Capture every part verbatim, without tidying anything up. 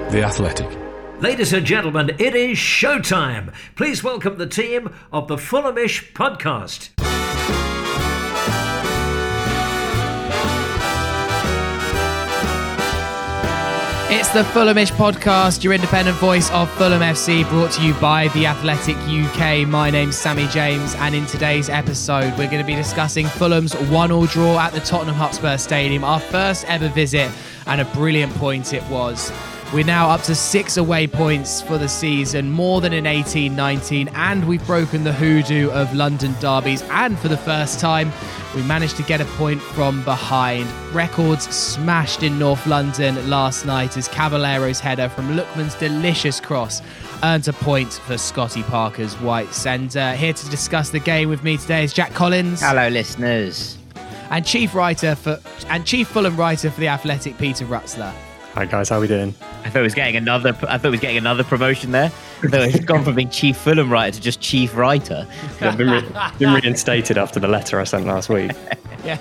The Athletic. Ladies and gentlemen, it is showtime. Please welcome the team of the Fulhamish podcast. It's the Fulhamish podcast, your independent voice of Fulham F C, brought to you by The Athletic U K. My name's Sammy James, and in today's episode, we're going to be discussing Fulham's one-all draw at the Tottenham Hotspur Stadium, our first ever visit, and a brilliant point it was. We're now up to six away points for the season, more than in eighteen nineteen, and we've broken the hoodoo of London derbies. And for the first time, we managed to get a point from behind. Records smashed in North London last night as Cavallero's header from Lookman's delicious cross earned a point for Scotty Parker's Whites. And uh, here to discuss the game with me today is Jack Collins. Hello, listeners. And chief writer for and chief Fulham writer for The Athletic, Peter Rutzler. Hi guys, how are we doing? I thought he was getting another. I thought he was getting another promotion there. I thought he'd gone from being chief Fulham writer to just chief writer. Yeah, I've been, re- been reinstated after the letter I sent last week. Yeah.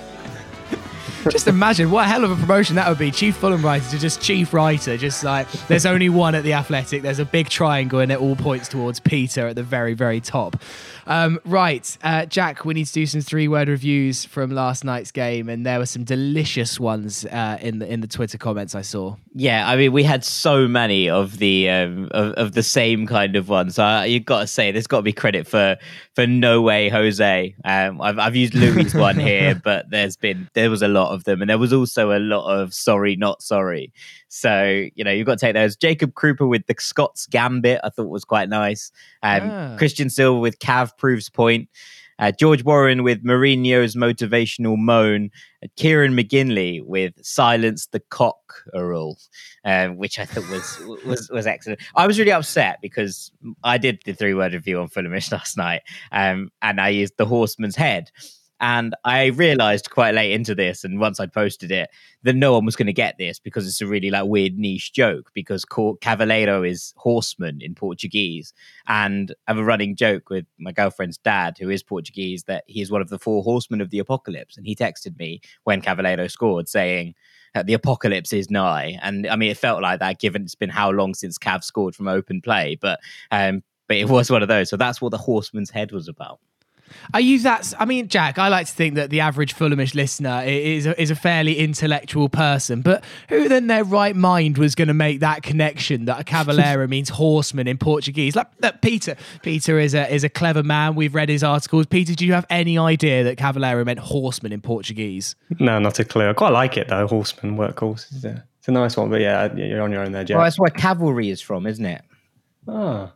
Just imagine what a hell of a promotion that would be. Chief Fulham writer to just chief writer. Just like, there's only one at The Athletic. There's a big triangle and it all points towards Peter at the very, very top. Um, right, uh, Jack, we need to do some three-word reviews from last night's game, and there were some delicious ones uh, in the in the Twitter comments I saw. Yeah, I mean, we had so many of the um, of, of the same kind of ones. So uh, you've got to say, there's got to be credit for for No Way Jose. Um, I've I've used Louis' one here, but there's been there was a lot of them, and there was also a lot of sorry, not sorry. So, you know, you've got to take those. Jacob Krupa with the Scots Gambit, I thought was quite nice. Um, ah. Christian Silva with Cav proves point. Uh, George Warren with Mourinho's motivational moan. And Kieran McGinley with Silence the Cockerel, um, which I thought was, was was excellent. I was really upset because I did the three-word review on Fulhamish last night, um, and I used the Horseman's Head. And I realised quite late into this, and once I'd posted it, that no one was going to get this because it's a really like weird niche joke. Because Cavaleiro is horseman in Portuguese, and I have a running joke with my girlfriend's dad, who is Portuguese, that he is one of the four horsemen of the apocalypse. And he texted me when Cavaleiro scored, saying the apocalypse is nigh. And I mean, it felt like that, given it's been how long since Cav scored from open play, but um, but it was one of those. So that's what the Horseman's Head was about. Are you that? I mean, Jack, I like to think that the average Fulhamish listener is a, is a fairly intellectual person, but who then their right mind was going to make that connection that a Cavaleiro means horseman in Portuguese? Like, look, Peter, Peter is a is a clever man. We've read his articles. Peter, do you have any idea that Cavaleiro meant horseman in Portuguese? No, not a clue. I quite like it though. Horseman, workhorse. It's a, it's a nice one, but yeah, you're on your own there, Jack. Well, that's where cavalry is from, isn't it? Oh.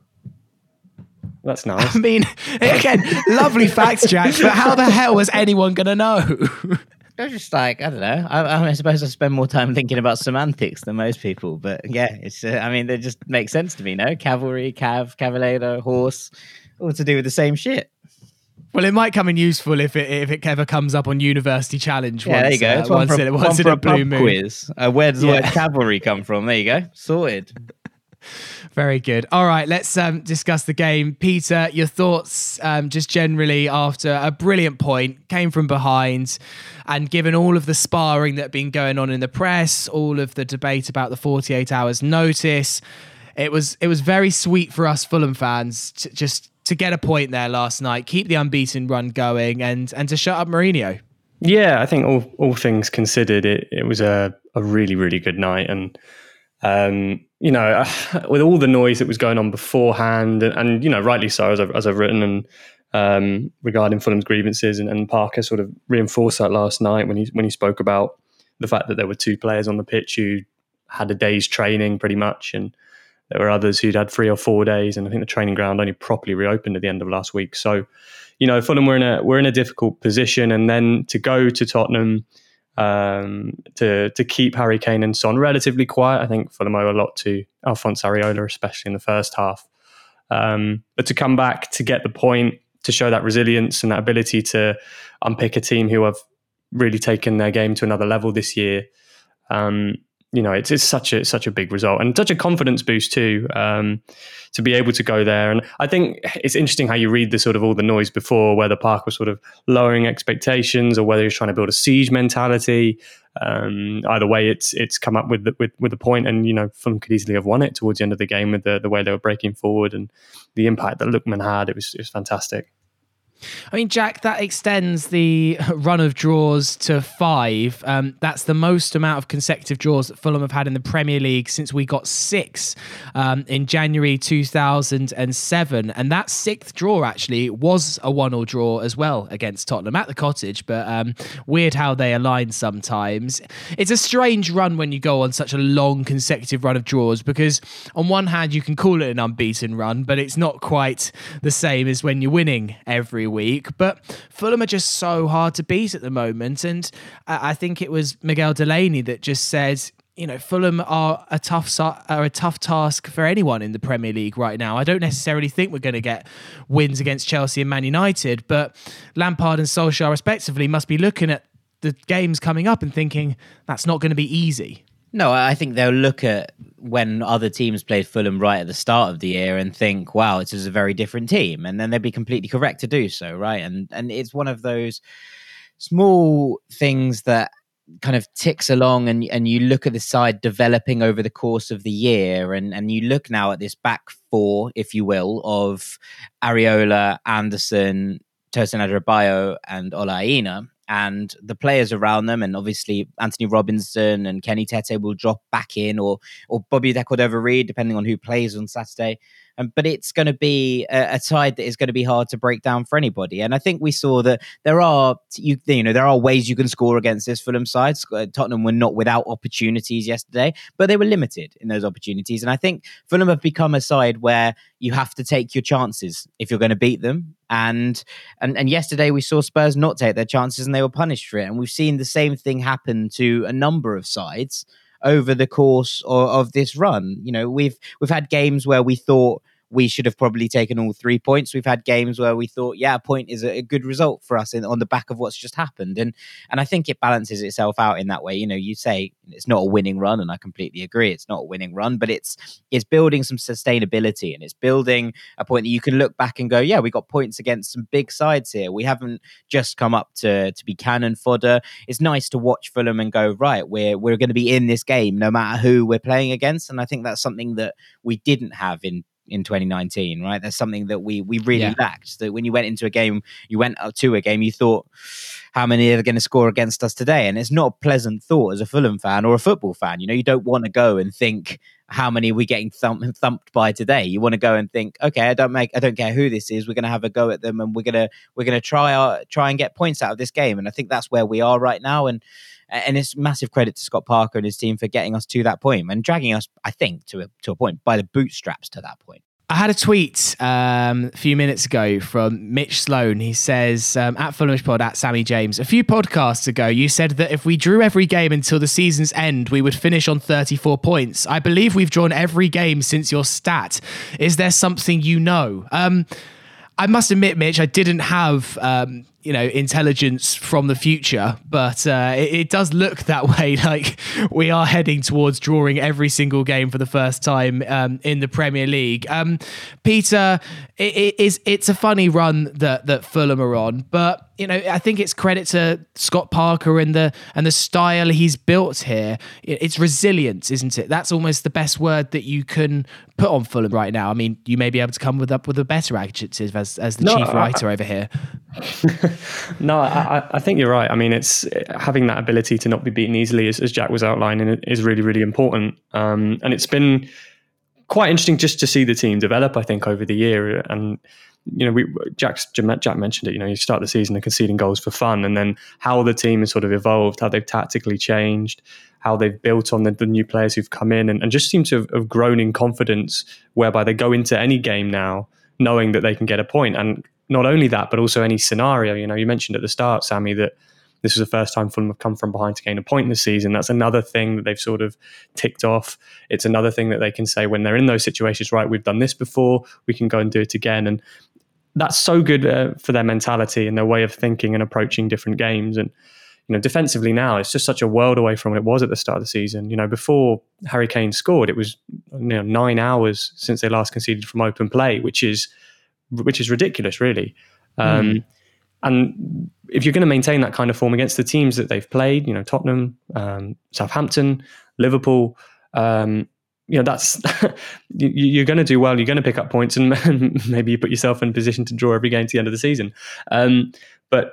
That's nice. I mean, again, lovely facts, Jack, but how the hell was anyone going to know? They're just like, I don't know. I, I suppose I spend more time thinking about semantics than most people. But yeah, it's. Uh, I mean, they just make sense to me, no? Cavalry, cav, cavaleiro, horse, all to do with the same shit. Well, it might come in useful if it if it ever comes up on University Challenge. Yeah, once, there you go. It's uh, one once for, in, one once for in a, a blue pub moon. quiz. Uh, where does the Yeah. word cavalry come from? There you go. Sorted. Very good. All right, let's um, discuss the game. Peter, your thoughts um, just generally after a brilliant point, came from behind, and given all of the sparring that had been going on in the press, all of the debate about the forty-eight hours notice, it was it was very sweet for us Fulham fans to just to get a point there last night, keep the unbeaten run going, and and to shut up Mourinho. Yeah, I think all all things considered, it it was a, a really, really good night. And Um, you know, with all the noise that was going on beforehand, and, and you know, rightly so, as I've, as I've written, and um, regarding Fulham's grievances, and, and Parker sort of reinforced that last night when he when he spoke about the fact that there were two players on the pitch who had a day's training pretty much, and there were others who'd had three or four days, and I think the training ground only properly reopened at the end of last week. So, you know, Fulham were in a we're in a difficult position, and then to go to Tottenham. Um, to to keep Harry Kane and Son relatively quiet. I think Fulham owe a lot to Alphonse Areola, especially in the first half. Um, but to come back, to get the point, to show that resilience and that ability to unpick a team who have really taken their game to another level this year, um, you know, it's, it's such a such a big result and such a confidence boost too, um, to be able to go there. And I think it's interesting how you read the sort of all the noise before, whether Park was sort of lowering expectations or whether he was trying to build a siege mentality. Um, either way, it's it's come up with the, with with the point, and you know, Fulham could easily have won it towards the end of the game with the the way they were breaking forward and the impact that Lookman had. It was it was fantastic. I mean, Jack, that extends the run of draws to five. Um, that's the most amount of consecutive draws that Fulham have had in the Premier League since we got six um, in January two thousand seven. And that sixth draw actually was a one-all draw as well against Tottenham at the Cottage. But um, weird how they align sometimes. It's a strange run when you go on such a long consecutive run of draws, because on one hand you can call it an unbeaten run, but it's not quite the same as when you're winning every week. But Fulham are just so hard to beat at the moment, and I think it was Miguel Delaney that just said, you know, Fulham are a tough are a tough task for anyone in the Premier League right now. I don't necessarily think we're going to get wins against Chelsea and Man United, but Lampard and Solskjaer respectively must be looking at the games coming up and thinking that's not going to be easy. No, I think they'll look at when other teams played Fulham right at the start of the year and think, wow, this is a very different team. And then they'd be completely correct to do so, right? And and it's one of those small things that kind of ticks along, and, and you look at the side developing over the course of the year, and, and you look now at this back four, if you will, of Areola, Anderson, Tosin Adarabioyo and Ola Aina. And the players around them, and obviously Anthony Robinson and Kenny Tete will drop back in, or or Bobby De Cordova-Reid, depending on who plays on Saturday. Um, but it's going to be a, a side that is going to be hard to break down for anybody. And I think we saw that there are, you, you know, there are ways you can score against this Fulham side. Tottenham were not without opportunities yesterday, but they were limited in those opportunities. And I think Fulham have become a side where you have to take your chances if you're going to beat them. And and and yesterday we saw Spurs not take their chances, and they were punished for it. And we've seen the same thing happen to a number of sides over the course of, of this run. You know, we've we've had games where we thought we should have probably taken all three points. We've had games where we thought, yeah, a point is a, a good result for us in, on the back of what's just happened. And and I think it balances itself out in that way. You know, you say it's not a winning run, and I completely agree. It's not a winning run, but it's it's building some sustainability, and it's building a point that you can look back and go, yeah, we got points against some big sides here. We haven't just come up to, to be cannon fodder. It's nice to watch Fulham and go, right, we're, we're going to be in this game no matter who we're playing against. And I think that's something that we didn't have in in twenty nineteen, right? That's something that we we really yeah. lacked. That when you went into a game, you went up to a game, you thought, how many are going to score against us today? And it's not a pleasant thought as a Fulham fan or a football fan. You know, you don't want to go and think, how many are we getting thump- thumped by today? You want to go and think, okay, I don't make, I don't care who this is. We're going to have a go at them, and we're gonna we're gonna try our try and get points out of this game. And I think that's where we are right now. And and it's massive credit to Scott Parker and his team for getting us to that point and dragging us, I think, to a to a point by the bootstraps to that point. I had a tweet um, a few minutes ago from Mitch Sloan. He says, um, at Fulhamish Pod, at Sammy James, a few podcasts ago, you said that if we drew every game until the season's end, we would finish on thirty-four points. I believe we've drawn every game since your stat. Is there something you know? Um, I must admit, Mitch, I didn't have... Um, you know, intelligence from the future, but uh, it, it does look that way. Like we are heading towards drawing every single game for the first time um, in the Premier League. Um, Peter, it, it is it's a funny run that that Fulham are on, but you know, I think it's credit to Scott Parker and the and the style he's built here. It's resilience, isn't it? That's almost the best word that you can put on Fulham right now. I mean, you may be able to come with up with a better adjective as as the no, chief I, writer over here. No, I, I think you're right. I mean, it's having that ability to not be beaten easily, as, as Jack was outlining, is really, really important. Um, and it's been quite interesting just to see the team develop, I think, over the year. And, you know, we Jack's, Jack mentioned it, you know, you start the season and conceding goals for fun, and then how the team has sort of evolved, how they've tactically changed, how they've built on the, the new players who've come in, and, and just seem to have, have grown in confidence, whereby they go into any game now knowing that they can get a point. And not only that, but also any scenario. You know, you mentioned at the start, Sammy, that this was the first time Fulham have come from behind to gain a point this season. That's another thing that they've sort of ticked off. It's another thing that they can say when they're in those situations, right, we've done this before, we can go and do it again. And that's so good uh, for their mentality and their way of thinking and approaching different games. And, you know, defensively now, it's just such a world away from what it was at the start of the season. You know, before Harry Kane scored, it was you know nine hours since they last conceded from open play, which is which is ridiculous, really. Um, mm. And if you're going to maintain that kind of form against the teams that they've played, you know, Tottenham, um, Southampton, Liverpool, um, you know, that's you're going to do well. You're going to pick up points, and maybe you put yourself in a position to draw every game to the end of the season. Um, but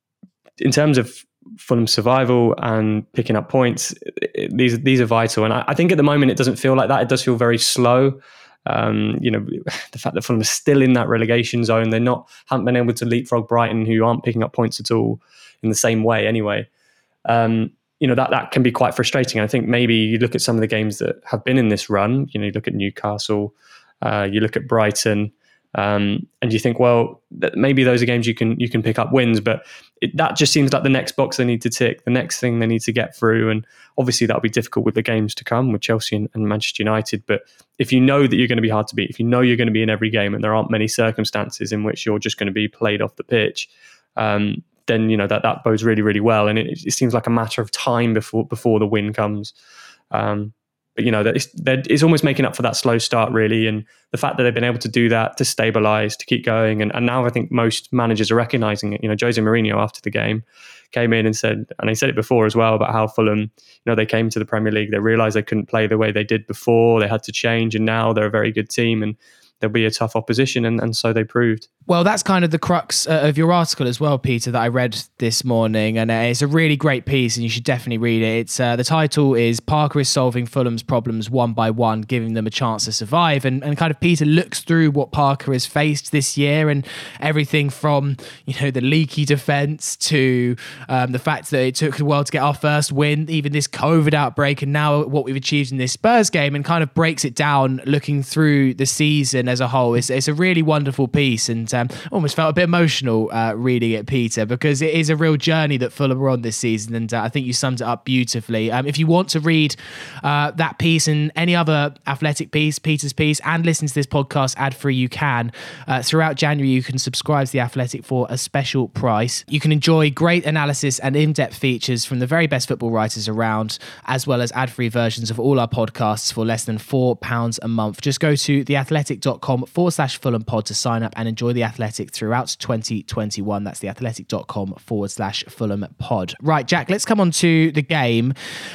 in terms of Fulham's survival and picking up points, it, these these are vital. And I, I think at the moment it doesn't feel like that. It does feel very slow. Um, you know, the fact that Fulham is still in that relegation zone, they're not haven't been able to leapfrog Brighton, who aren't picking up points at all in the same way anyway. Um, you know, that that can be quite frustrating. I think maybe you look at some of the games that have been in this run. You know, you look at Newcastle, uh, you look at Brighton. Um, and you think, well, maybe those are games you can you can pick up wins, but it, that just seems like the next box they need to tick, the next thing they need to get through. And obviously that'll be difficult with the games to come with Chelsea and, and Manchester United. But if you know that you're going to be hard to beat, if you know you're going to be in every game and there aren't many circumstances in which you're just going to be played off the pitch, um, then you know that that bodes really, really well. And it, it seems like a matter of time before before the win comes. Um, But, you know, it's, it's almost making up for that slow start, really. And the fact that they've been able to do that, to stabilise, to keep going. And, and now I think most managers are recognising it. You know, Jose Mourinho, after the game, came in and said, and he said it before as well, about how Fulham, you know, they came to the Premier League, they realised they couldn't play the way they did before. They had to change. And now they're a very good team. And there'll be a tough opposition. And, and so they proved. Well, that's kind of the crux uh, of your article as well, Peter, that I read this morning. And uh, it's a really great piece and you should definitely read it. It's uh, the title is Parker is solving Fulham's problems one by one, giving them a chance to survive. And, and kind of Peter looks through what Parker has faced this year and everything from, you know, the leaky defence to um, the fact that it took a while to get our first win, even this COVID outbreak, and now what we've achieved in this Spurs game, and kind of breaks it down looking through the season as a whole. It's, it's a really wonderful piece. And Um, almost felt a bit emotional uh, reading it, Peter, because it is a real journey that Fulham are on this season, and uh, I think you summed it up beautifully. Um, if you want to read uh, that piece and any other Athletic piece, Peter's piece, and listen to this podcast ad-free, you can. Uh, throughout January, you can subscribe to The Athletic for a special price. You can enjoy great analysis and in-depth features from the very best football writers around, as well as ad-free versions of all our podcasts for less than four pounds a month. Just go to theathletic.com forward slash Fulham pod to sign up and enjoy the Athletic throughout twenty twenty-one. That's theathletic.com forward slash Fulham pod. Right, Jack, let's come on to the game.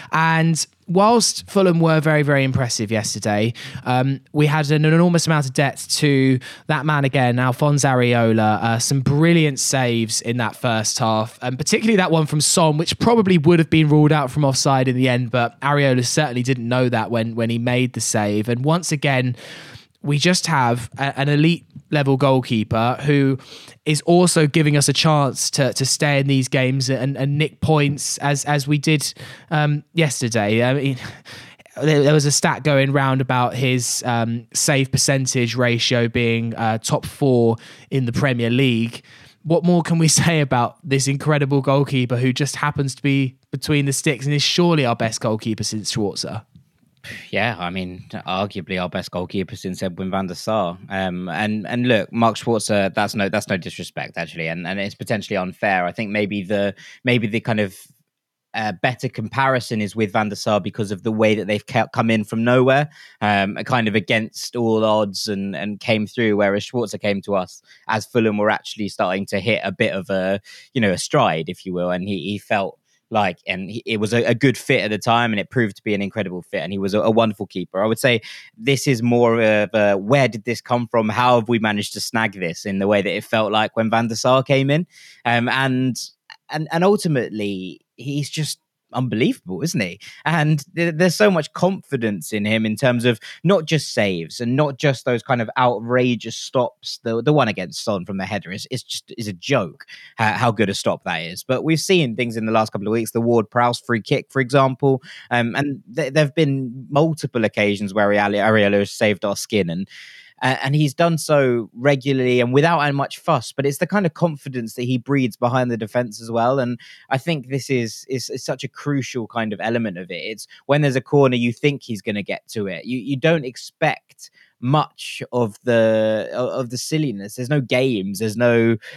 And whilst Fulham were very, very impressive yesterday, um, we had an enormous amount of debt to that man again, Alphonse Areola. Uh, some brilliant saves in that first half, and particularly that one from Son, which probably would have been ruled out from offside in the end, but Areola certainly didn't know that when, when he made the save. And once again, we just have a, an elite level goalkeeper who is also giving us a chance to to stay in these games and, and nick points as as we did um, yesterday. I mean, there, there was a stat going round about his um, save percentage ratio being uh, top four in the Premier League. What more can we say about this incredible goalkeeper who just happens to be between the sticks and is surely our best goalkeeper since Schwarzer? Yeah, I mean, arguably our best goalkeeper since Edwin van der Sar. Um, and and look, Mark Schwarzer, that's no that's no disrespect actually, and, and it's potentially unfair. I think maybe the maybe the kind of uh, better comparison is with van der Sar because of the way that they've come in from nowhere, um, kind of against all odds and and came through. Whereas Schwarzer came to us as Fulham were actually starting to hit a bit of a you know a stride, if you will, and he he felt. Like, and he, it was a, a good fit at the time, and it proved to be an incredible fit. And he was a, a wonderful keeper. I would say this is more of a, where did this come from? How have we managed to snag this in the way that it felt like when Van der Sar came in? Um, and and and ultimately, he's just unbelievable, isn't he? And th- there's so much confidence in him in terms of not just saves and not just those kind of outrageous stops. The the one against Son from the header is, is just is a joke how, how good a stop that is. But we've seen things in the last couple of weeks, the Ward-Prowse free kick, for example, um, and th- there have been multiple occasions where Areola has saved our skin, and Uh, and he's done so regularly and without much fuss, but it's the kind of confidence that he breeds behind the defence as well. And I think this is, is is such a crucial kind of element of it. It's when there's a corner, you think he's going to get to it. You you don't expect much of the of the silliness. There's no games. There's no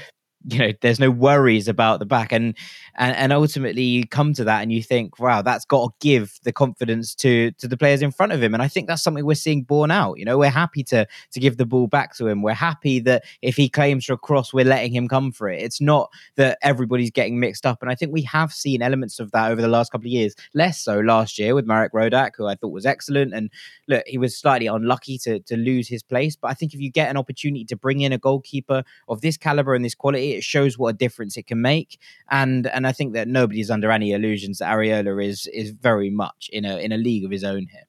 you know, there's no worries about the back. And, and, and ultimately you come to that and you think, wow, that's got to give the confidence to, to the players in front of him. And I think that's something we're seeing borne out. You know, we're happy to, to give the ball back to him. We're happy that if he claims for a cross, we're letting him come for it. It's not that everybody's getting mixed up. And I think we have seen elements of that over the last couple of years, less so last year with Marek Rodak, who I thought was excellent. And look, he was slightly unlucky to, to lose his place. But I think if you get an opportunity to bring in a goalkeeper of this caliber and this quality, it shows what a difference it can make. And and I think that nobody's under any illusions that Areola is is very much in a in a league of his own here.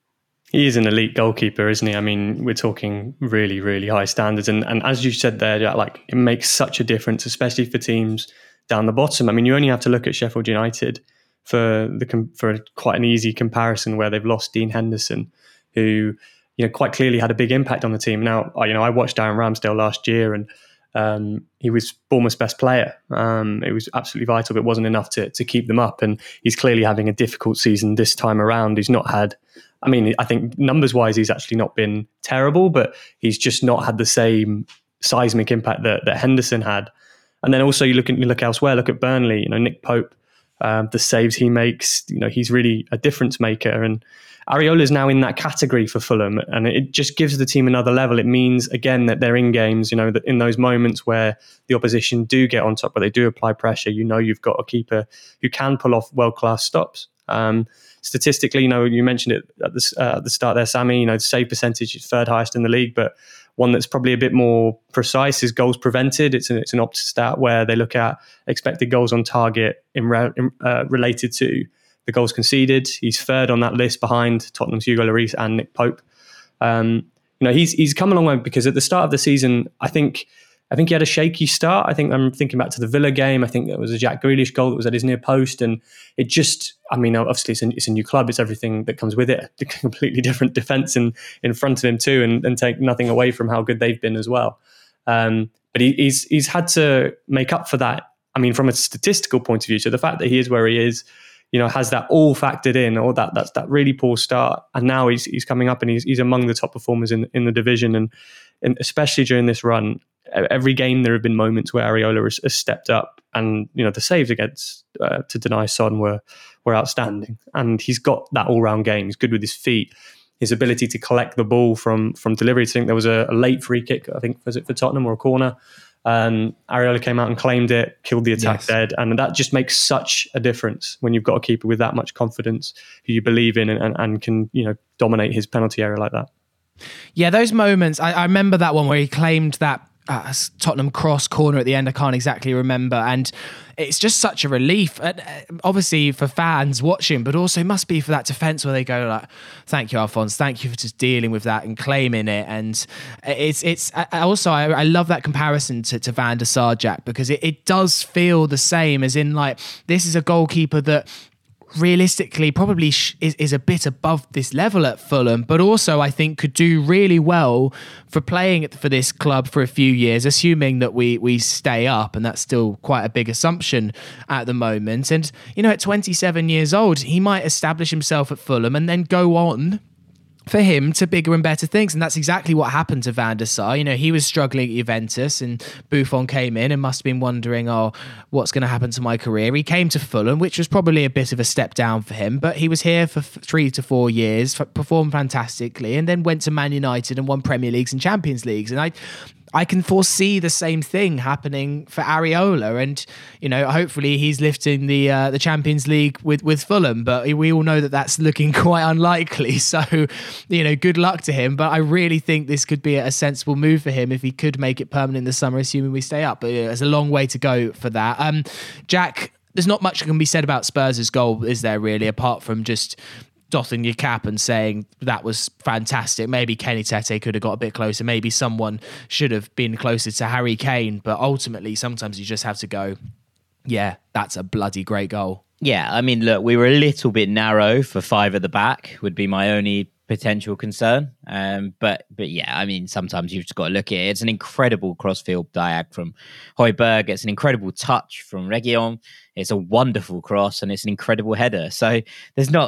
He is an elite goalkeeper, isn't he? I mean, we're talking really, really high standards. And and as you said there, Jack, like, it makes such a difference, especially for teams down the bottom. I mean, you only have to look at Sheffield United for the for quite an easy comparison, where they've lost Dean Henderson, who, you know, quite clearly had a big impact on the team. Now, you know, I watched Aaron Ramsdale last year, and um, he was Bournemouth's best player. Um, it was absolutely vital, but it wasn't enough to to keep them up. And he's clearly having a difficult season this time around. He's not had, I mean, I think numbers wise, he's actually not been terrible, but he's just not had the same seismic impact that, that Henderson had. And then also you look at, you look elsewhere, look at Burnley, you know, Nick Pope, um, the saves he makes, you know, he's really a difference maker. And Areola is now in that category for Fulham, and it just gives the team another level. It means, again, that they're in games, you know, that in those moments where the opposition do get on top, where they do apply pressure, you know, you've got a keeper who can pull off world-class stops. Um, statistically, you know, you mentioned it at the, uh, at the start there, Sammy, you know, the save percentage is third highest in the league, but one that's probably a bit more precise is goals prevented. It's an, it's an Opta stat where they look at expected goals on target in, re, in uh, related to the goals conceded. He's third on that list behind Tottenham's Hugo Lloris and Nick Pope. Um, you know, he's he's come a long way, because at the start of the season, I think I think he had a shaky start. I think I'm thinking back to the Villa game. I think there was a Jack Grealish goal that was at his near post, and it just, I mean, obviously it's a, it's a new club. It's everything that comes with it. A completely different defence in, in front of him too, and, and take nothing away from how good they've been as well. Um, but he, he's he's had to make up for that. I mean, from a statistical point of view, so the fact that he is where he is, you know, has that all factored in, or that that's that really poor start, and now he's he's coming up and he's he's among the top performers in in the division, and, and especially during this run, every game there have been moments where Areola has, has stepped up, and you know the saves against uh, to deny Son were were outstanding, and he's got that all round game. He's good with his feet, his ability to collect the ball from from delivery. I think there was a, a late free kick, I think was it for Tottenham or a corner. Um, Areola came out and claimed it, killed the attack yes. dead, and that just makes such a difference when you've got a keeper with that much confidence, who you believe in, and, and, and can, you know, dominate his penalty area like that. Yeah, those moments. I, I remember that one where he claimed that uh, Tottenham cross corner at the end. I can't exactly remember, and it's just such a relief. And obviously for fans watching, but also must be for that defence where they go like, "Thank you, Alphonse. Thank you for just dealing with that and claiming it." And it's it's I also I, I love that comparison to, to Van der Sar, Jack, because it, it does feel the same, as in like this is a goalkeeper that realistically probably sh- is, is a bit above this level at Fulham, but also I think could do really well for playing for this club for a few years, assuming that we we stay up, and that's still quite a big assumption at the moment. And you know, at twenty-seven years old, he might establish himself at Fulham and then go on for him to bigger and better things. And that's exactly what happened to Van der Sar. You know, he was struggling at Juventus, and Buffon came in and must have been wondering, oh, what's going to happen to my career? He came to Fulham, which was probably a bit of a step down for him, but he was here for f- three to four years, f- performed fantastically, and then went to Man United and won Premier Leagues and Champions Leagues. And I I can foresee the same thing happening for Areola, and you know, hopefully he's lifting the uh, the Champions League with with Fulham, but we all know that that's looking quite unlikely. So, you know, good luck to him. But I really think this could be a sensible move for him if he could make it permanent in the summer, assuming we stay up. But yeah, there's a long way to go for that. Um, Jack, there's not much that can be said about Spurs' goal, is there really, apart from just doffing your cap and saying that was fantastic. Maybe Kenny Tete could have got a bit closer. Maybe someone should have been closer to Harry Kane. But ultimately, sometimes you just have to go, yeah, that's a bloody great goal. Yeah, I mean, look, we were a little bit narrow for five at the back, would be my only potential concern. Um, but but yeah, I mean, sometimes you've just got to look at it. It's an incredible crossfield diag from Højbjerg. It's an incredible touch from Reguilon. It's a wonderful cross, and it's an incredible header. So there's not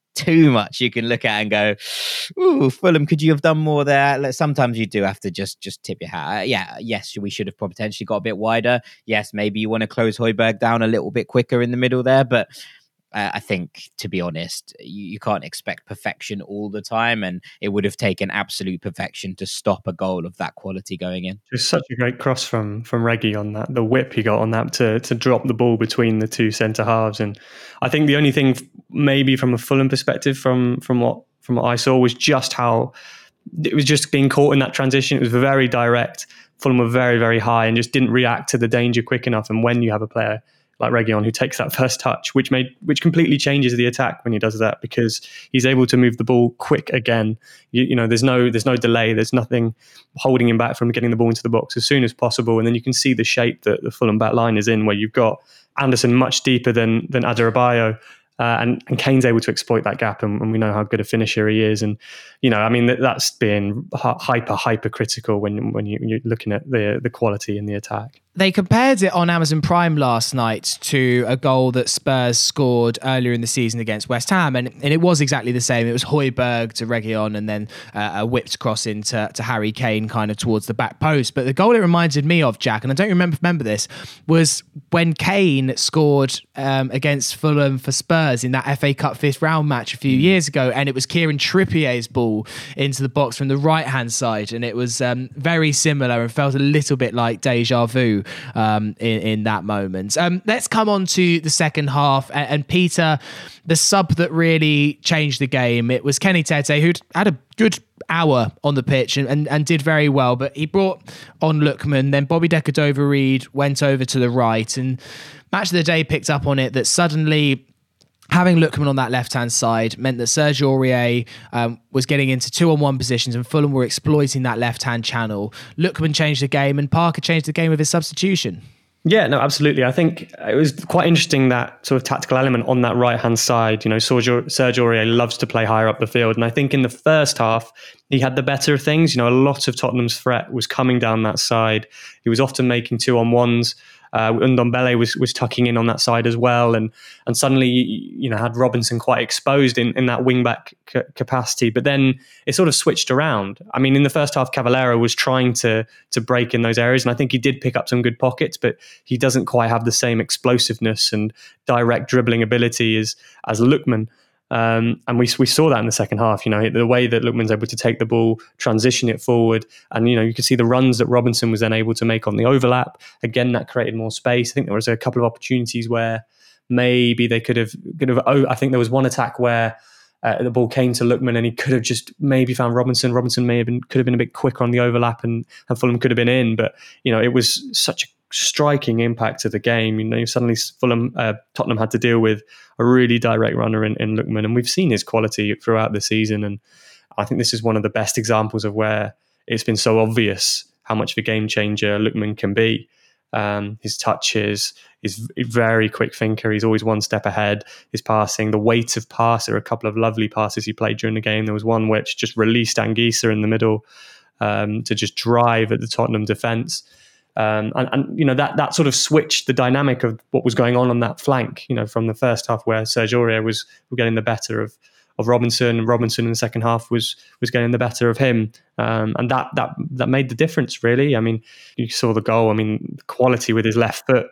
too much you can look at and go, ooh, Fulham, could you have done more there? Like, sometimes you do have to just just tip your hat. Uh, yeah, yes, we should have potentially got a bit wider. Yes, maybe you want to close Højbjerg down a little bit quicker in the middle there, but uh, I think, to be honest, you, you can't expect perfection all the time, and it would have taken absolute perfection to stop a goal of that quality going in. It was such a great cross from from Reggie on that, the whip he got on that to to drop the ball between the two centre halves. And I think the only thing, maybe from a Fulham perspective, from from what from what I saw, was just how it was just being caught in that transition. It was very direct. Fulham were very, very high and just didn't react to the danger quick enough. And when you have a player like Reguilón who takes that first touch, which made which completely changes the attack when he does that, because he's able to move the ball quick again. You, you know, there's no there's no delay. There's nothing holding him back from getting the ball into the box as soon as possible. And then you can see the shape that the Fulham back line is in, where you've got Anderson much deeper than than Adarabioyo. Uh, and, and Kane's able to exploit that gap, and, and we know how good a finisher he is. And, you know, I mean, that, that's been hyper, hyper critical when when you, you're looking at the the quality in the attack. They compared it on Amazon Prime last night to a goal that Spurs scored earlier in the season against West Ham, and, and it was exactly the same. It was Højbjerg to Reguilón, and then uh, a whipped cross into to Harry Kane kind of towards the back post. But the goal it reminded me of, Jack, and I don't remember remember this, was when Kane scored um, against Fulham for Spurs in that F A Cup fifth round match a few years ago, and it was Kieran Trippier's ball into the box from the right-hand side, and it was um, very similar and felt a little bit like deja vu um, in, in that moment. Um, let's come on to the second half, and, and Peter, the sub that really changed the game, it was Kenny Tete, who'd had a good hour on the pitch and, and, and did very well, but he brought on Lookman, then Bobby Decordova-Reid went over to the right, and Match of the Day picked up on it that suddenly having Lookman on that left-hand side meant that Serge Aurier um, was getting into two-on-one positions, and Fulham were exploiting that left-hand channel. Lookman changed the game, and Parker changed the game with his substitution. Yeah, no, absolutely. I think it was quite interesting, that sort of tactical element on that right-hand side. You know, Serge Aurier loves to play higher up the field, and I think in the first half, he had the better of things. You know, a lot of Tottenham's threat was coming down that side. He was often making two-on-ones. Uh, Ndombele was was tucking in on that side as well, and and suddenly you know had Robinson quite exposed in, in that wing back c- capacity. But then it sort of switched around. I mean, in the first half, Cavaleiro was trying to to break in those areas, and I think he did pick up some good pockets, but he doesn't quite have the same explosiveness and direct dribbling ability as as Lookman. Um, and we we saw that in the second half. You know, the way that Lookman's able to take the ball, transition it forward, and you know you could see the runs that Robinson was then able to make on the overlap. Again, that created more space. I think there was a couple of opportunities where maybe they could have could have. Oh, I think there was one attack where uh, the ball came to Lookman and he could have just maybe found Robinson. Robinson may have been could have been a bit quicker on the overlap, and, and Fulham could have been in. But you know, it was such a striking impact to the game. You know, suddenly Fulham, uh, Tottenham had to deal with a really direct runner in, in Lookman, and we've seen his quality throughout the season. And I think this is one of the best examples of where it's been so obvious how much of a game changer Lookman can be. Um, his touches, his very quick thinker. He's always one step ahead. His passing, the weight of pass. There were a couple of lovely passes he played during the game. There was one which just released Anguissa in the middle um, to just drive at the Tottenham defence. Um, and, and you know that that sort of switched the dynamic of what was going on on that flank. You know, from the first half where Serge Aurier was getting the better of of Robinson, and Robinson in the second half was was getting the better of him, um, and that that that made the difference really. I mean, you saw the goal. I mean, quality with his left foot,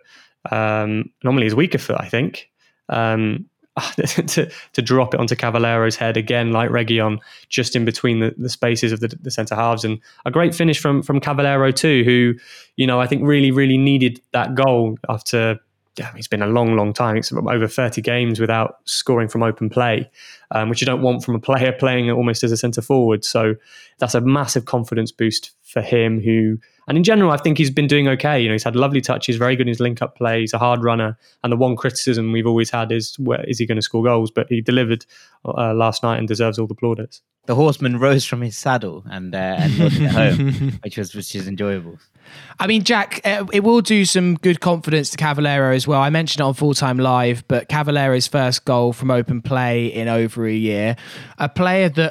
um, normally his weaker foot, I think. Um, to to drop it onto Cavalleiro's head again, like Reguilón, just in between the, the spaces of the, the centre halves, and a great finish from from Cavaleiro too, who, you know, I think really really needed that goal after. Yeah, it's been a long, long time. It's over thirty games without scoring from open play, um, which you don't want from a player playing almost as a centre forward. So that's a massive confidence boost for him. Who, and in general, I think he's been doing okay. You know, he's had lovely touches, very good in his link-up play. He's a hard runner, and the one criticism we've always had is, where is he going to score goals? But he delivered uh, last night and deserves all the plaudits. The horseman rose from his saddle and uh, and nodded at home, which was which is enjoyable. I mean, Jack, uh, it will do some good confidence to Cavaleiro as well. I mentioned it on Full Time Live, but Cavalleiro's first goal from open play in over a year, a player that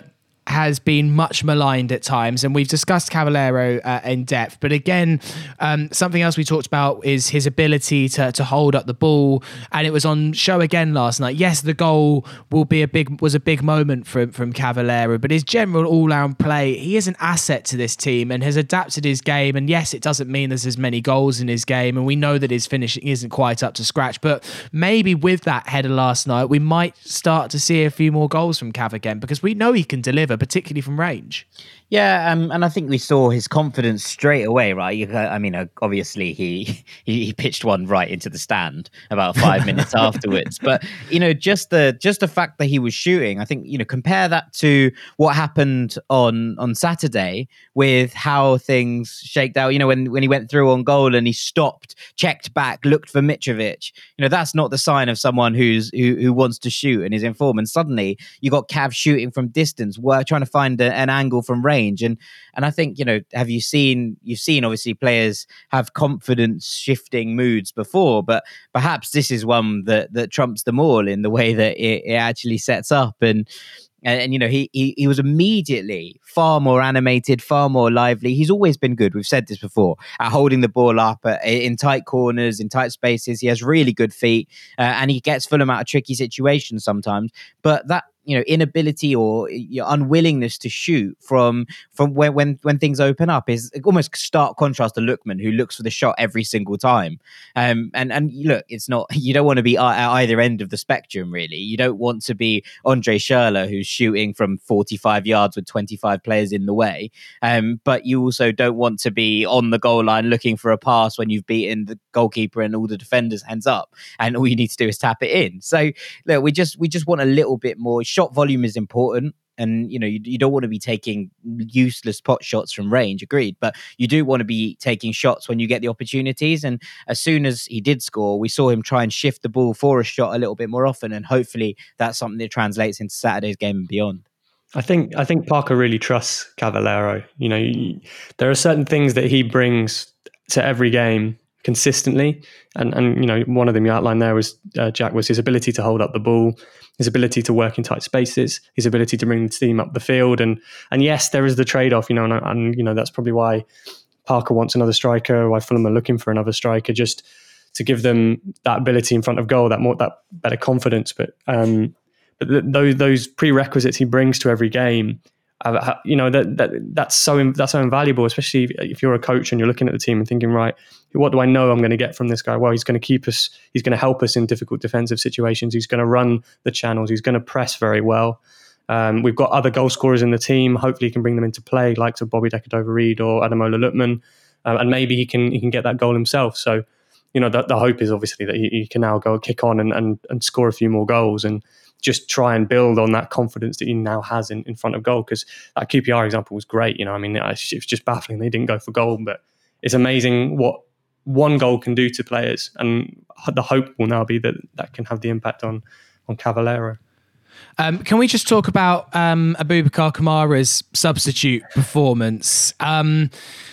has been much maligned at times, and we've discussed Cavaleiro uh, in depth. But again, um, something else we talked about is his ability to to hold up the ball, and it was on show again last night. Yes, the goal will be a big was a big moment from from Cavaleiro, but his general all-round play, he is an asset to this team and has adapted his game. And yes, it doesn't mean there's as many goals in his game, and we know that his finishing isn't quite up to scratch. But maybe with that header last night, we might start to see a few more goals from Cav again, because we know he can deliver, particularly from range. Yeah, um, and I think we saw his confidence straight away, right? You, I mean, uh, obviously he, he he pitched one right into the stand about five minutes afterwards. But you know, just the just the fact that he was shooting, I think, you know, compare that to what happened on on Saturday with how things shaked out. You know, when when he went through on goal and he stopped, checked back, looked for Mitrovic. You know, that's not the sign of someone who's who who wants to shoot and is in form. And suddenly you got Cav shooting from distance, we're trying to find a, an angle from range. And and I think, you know, have you seen, you've seen obviously players have confidence shifting moods before, but perhaps this is one that, that trumps them all in the way that it, it actually sets up. And, and, and you know, he, he he was immediately far more animated, far more lively. He's always been good, we've said this before, at holding the ball up at, in tight corners, in tight spaces. He has really good feet, uh, and he gets Fulham out of tricky situations sometimes. But that, you know, inability or your unwillingness to shoot from from when when when things open up is almost stark contrast to Lookman, who looks for the shot every single time. Um, and and look, it's not, you don't want to be at either end of the spectrum, really. You don't want to be Andre Schürrle, who's shooting from forty-five yards with twenty-five players in the way. Um, but you also don't want to be on the goal line looking for a pass when you've beaten the goalkeeper and all the defenders hands up, and all you need to do is tap it in. So look, we just we just want a little bit more. Shot volume is important, and you know, you, you don't want to be taking useless pot shots from range, agreed, but you do want to be taking shots when you get the opportunities. And as soon as he did score, we saw him try and shift the ball for a shot a little bit more often, and hopefully that's something that translates into Saturday's game and beyond. I think I think Parker really trusts Cavaleiro. You know, you, there are certain things that he brings to every game consistently, and and you know, one of them you outlined there was uh, Jack, was his ability to hold up the ball, his ability to work in tight spaces, his ability to bring the team up the field. And and yes, there is the trade-off, you know, and, and you know, that's probably why Parker wants another striker, why Fulham are looking for another striker, just to give them that ability in front of goal, that more that better confidence. But um, but th- those those prerequisites he brings to every game, uh, you know, that that that's so that's so invaluable, especially if, if you're a coach and you're looking at the team and thinking, right, what do I know I'm going to get from this guy? Well, he's going to keep us, he's going to help us in difficult defensive situations. He's going to run the channels. He's going to press very well. Um, we've got other goal scorers in the team. Hopefully he can bring them into play, like to Bobby Decordova-Reid or Ademola Lookman. Um, and maybe he can he can get that goal himself. So, you know, the, the hope is obviously that he, he can now go kick on and, and, and score a few more goals and just try and build on that confidence that he now has in, in front of goal. Because that Q P R example was great. You know, I mean, it was just baffling. They didn't go for goal, but it's amazing what one goal can do to players, and the hope will now be that that can have the impact on on Cavaleiro. Um, can we just talk about um, Aboubakar Kamara's substitute performance? Um,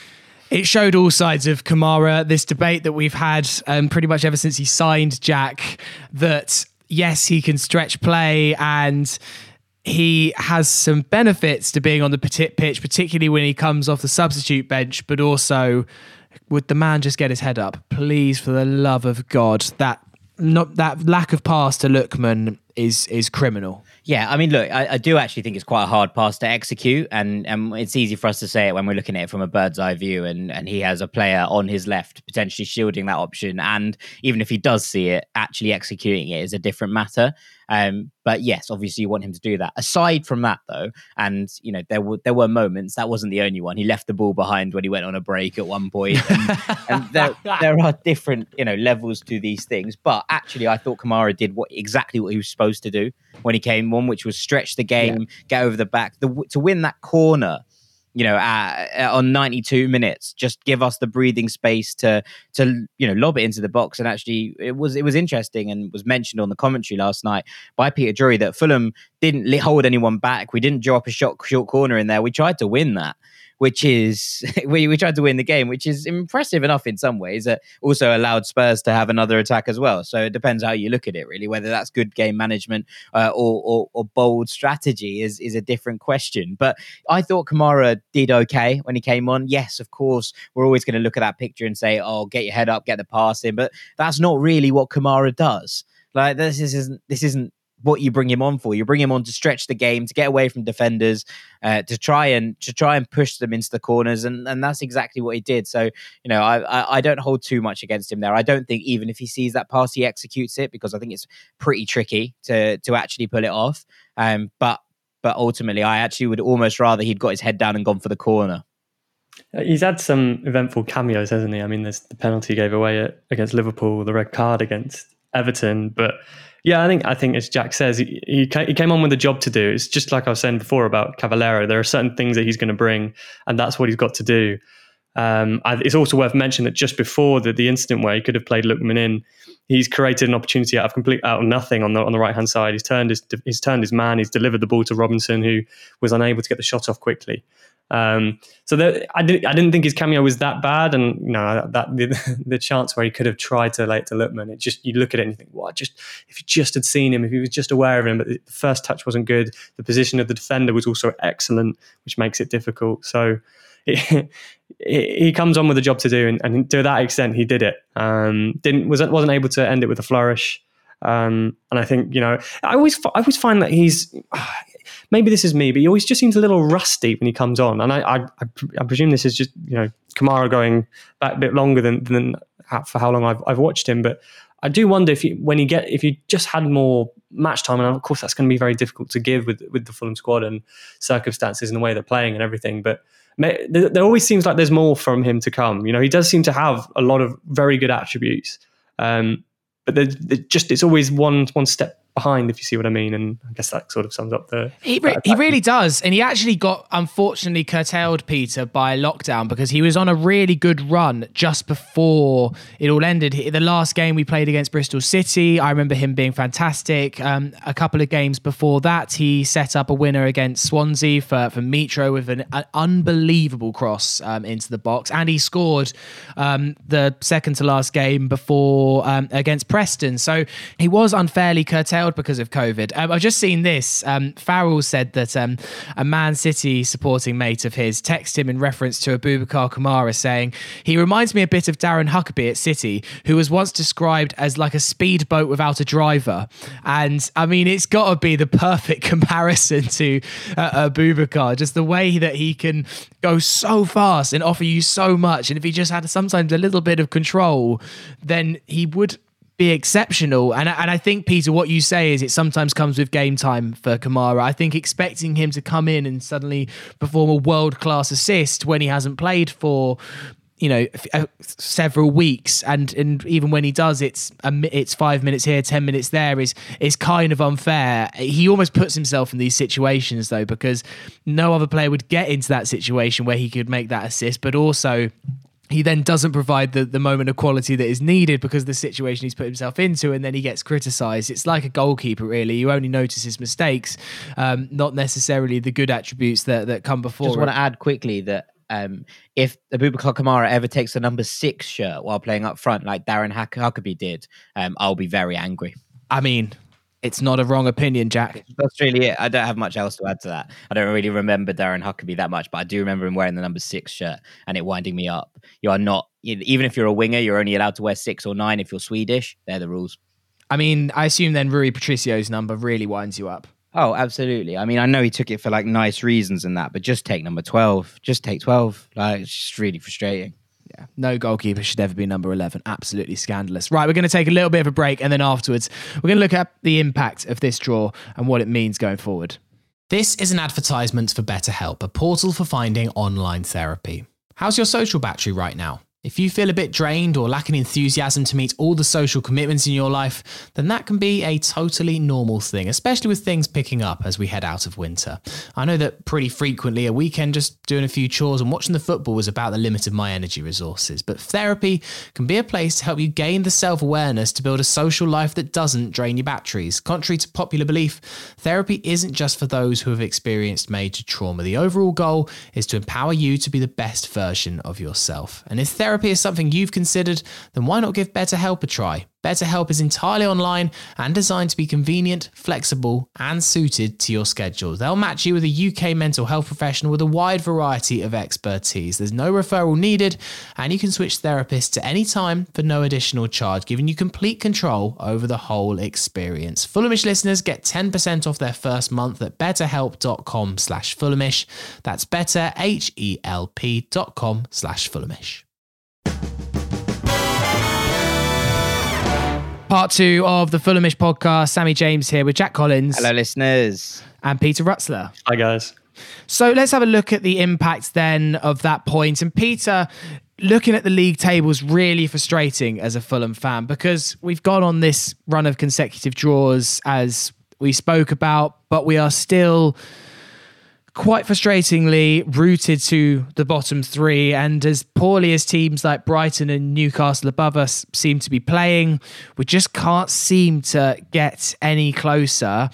it showed all sides of Kamara, this debate that we've had um, pretty much ever since he signed Jack, that yes, he can stretch play and he has some benefits to being on the pitch, particularly when he comes off the substitute bench, but also, would the man just get his head up? Please, for the love of God, that not that lack of pass to Lookman is is criminal. Yeah, I mean, look, I, I do actually think it's quite a hard pass to execute, and, and it's easy for us to say it when we're looking at it from a bird's eye view, and, and he has a player on his left potentially shielding that option, and even if he does see it, actually executing it is a different matter. Um, but yes, obviously you want him to do that. Aside from that, though, and you know, there were there were moments, that wasn't the only one. He left the ball behind when he went on a break at one point, and, and there there are different, you know, levels to these things. But actually, I thought Kamara did what exactly what he was supposed to do when he came on, which was stretch the game, yeah. get over the back, the, to win that corner. You know, uh, on ninety-two minutes, just give us the breathing space to, to you know, lob it into the box. And actually, it was it was interesting, and was mentioned on the commentary last night by Peter Drury that Fulham didn't hold anyone back. We didn't drop a shot short corner in there. We tried to win that, which is we, we tried to win the game, which is impressive enough in some ways. It also allowed Spurs to have another attack as well. So it depends how you look at it, really. Whether that's good game management uh, or, or or bold strategy is is a different question. But I thought Kamara did okay when he came on. Yes, of course, we're always going to look at that picture and say, "Oh, get your head up, get the pass in," but that's not really what Kamara does. Like this isn't this isn't. what you bring him on for. You bring him on to stretch the game, to get away from defenders, uh, to try and to try and push them into the corners, and, and that's exactly what he did. So, you know, I, I I don't hold too much against him there. I don't think even if he sees that pass, he executes it, because I think it's pretty tricky to to actually pull it off. Um, but but ultimately, I actually would almost rather he'd got his head down and gone for the corner. He's had some eventful cameos, hasn't he? I mean, there's the penalty he gave away at, against Liverpool, the red card against Everton, but yeah, I think I think as Jack says, he, he he came on with a job to do. It's just like I was saying before about Cavallero. There are certain things that he's going to bring, and that's what he's got to do. Um, I, it's also worth mentioning that just before the, the incident where he could have played Lookman in, he's created an opportunity out of complete out of nothing on the on the right hand side. He's turned his he's turned his man. He's delivered the ball to Robinson, who was unable to get the shot off quickly. Um, so there, I didn't I didn't think his cameo was that bad, and you know that the, the chance where he could have tried to late to Lookman, it just you look at it and you think, what? Just if you just had seen him, if he was just aware of him, but the first touch wasn't good. The position of the defender was also excellent, which makes it difficult. So it, it, he comes on with a job to do, and, and to that extent, he did it. Um, didn't wasn't wasn't able to end it with a flourish. Um, and I think, you know, I always I always find that he's. Maybe this is me, but he always just seems a little rusty when he comes on. And I, I, I presume this is just, you know, Kamara going back a bit longer than, than for how long I've, I've watched him. But I do wonder if you, when he get, if you just had more match time, and of course that's going to be very difficult to give with with the Fulham squad and circumstances and the way they're playing and everything. But may, there, there always seems like there's more from him to come. You know, he does seem to have a lot of very good attributes, um, but there's, there's just it's always one one step behind, if you see what I mean. And I guess that sort of sums up the... He, re- he really does. And he actually got, unfortunately, curtailed, Peter, by lockdown, because he was on a really good run just before it all ended. The last game we played against Bristol City, I remember him being fantastic. Um, a couple of games before that, he set up a winner against Swansea for, for Mitro with an, an unbelievable cross um, into the box. And he scored um, the second to last game before um, against Preston. So he was unfairly curtailed because of COVID. Um, I've just seen this. Um, Farrell said that um, a Man City supporting mate of his texted him in reference to Abubakar Kamara, saying, he reminds me a bit of Darren Huckabee at City, who was once described as like a speedboat without a driver. And I mean, it's got to be the perfect comparison to uh, Abubakar, just the way that he can go so fast and offer you so much. And if he just had sometimes a little bit of control, then he would be exceptional. And, and I think, Peter, what you say is it sometimes comes with game time for Kamara. I think expecting him to come in and suddenly perform a world-class assist when he hasn't played for, you know, f- several weeks, and and even when he does, it's a, it's five minutes here, ten minutes there, is is kind of unfair. He almost puts himself in these situations, though, because no other player would get into that situation where he could make that assist, but also he then doesn't provide the, the moment of quality that is needed because of the situation he's put himself into, and then he gets criticised. It's like a goalkeeper, really. You only notice his mistakes, um, not necessarily the good attributes that, that come before. Just want to add quickly that um, if Abubakar Kamara ever takes the number six shirt while playing up front, like Darren Huck- Huckabee did, um, I'll be very angry. I mean... It's not a wrong opinion, Jack. That's really it. I don't have much else to add to that. I don't really remember Darren Huckabee that much, but I do remember him wearing the number six shirt and it winding me up. You are not, even if you're a winger, you're only allowed to wear six or nine if you're Swedish. They're the rules. I mean, I assume then Rui Patricio's number really winds you up. Oh, absolutely. I mean, I know he took it for like nice reasons and that, but just take number twelve. Just take twelve. Like, it's just really frustrating. Yeah, no goalkeeper should ever be number eleven. Absolutely scandalous. Right, we're going to take a little bit of a break, and then afterwards, we're going to look at the impact of this draw and what it means going forward. This is an advertisement for BetterHelp, a portal for finding online therapy. How's your social battery right now? If you feel a bit drained or lacking enthusiasm to meet all the social commitments in your life, then that can be a totally normal thing, especially with things picking up as we head out of winter. I know that pretty frequently a weekend just doing a few chores and watching the football was about the limit of my energy resources, but therapy can be a place to help you gain the self-awareness to build a social life that doesn't drain your batteries. Contrary to popular belief, therapy isn't just for those who have experienced major trauma. The overall goal is to empower you to be the best version of yourself. And if therapy Therapy is something you've considered, then why not give BetterHelp a try? BetterHelp is entirely online and designed to be convenient, flexible, and suited to your schedule. They'll match you with a U K mental health professional with a wide variety of expertise. There's no referral needed, and you can switch therapists at any time for no additional charge, giving you complete control over the whole experience. Fulhamish listeners get ten percent off their first month at betterhelp.com slash Fulhamish. That's better, H E L P dot com slash Fulhamish. Part two of the Fulhamish podcast. Sammy James here with Jack Collins. Hello, listeners. And Peter Rutzler. Hi, guys. So let's have a look at the impact then of that point. And Peter, looking at the league table is really frustrating as a Fulham fan because we've gone on this run of consecutive draws as we spoke about, but we are still quite frustratingly rooted to the bottom three, and as poorly as teams like Brighton and Newcastle above us seem to be playing, we just can't seem to get any closer.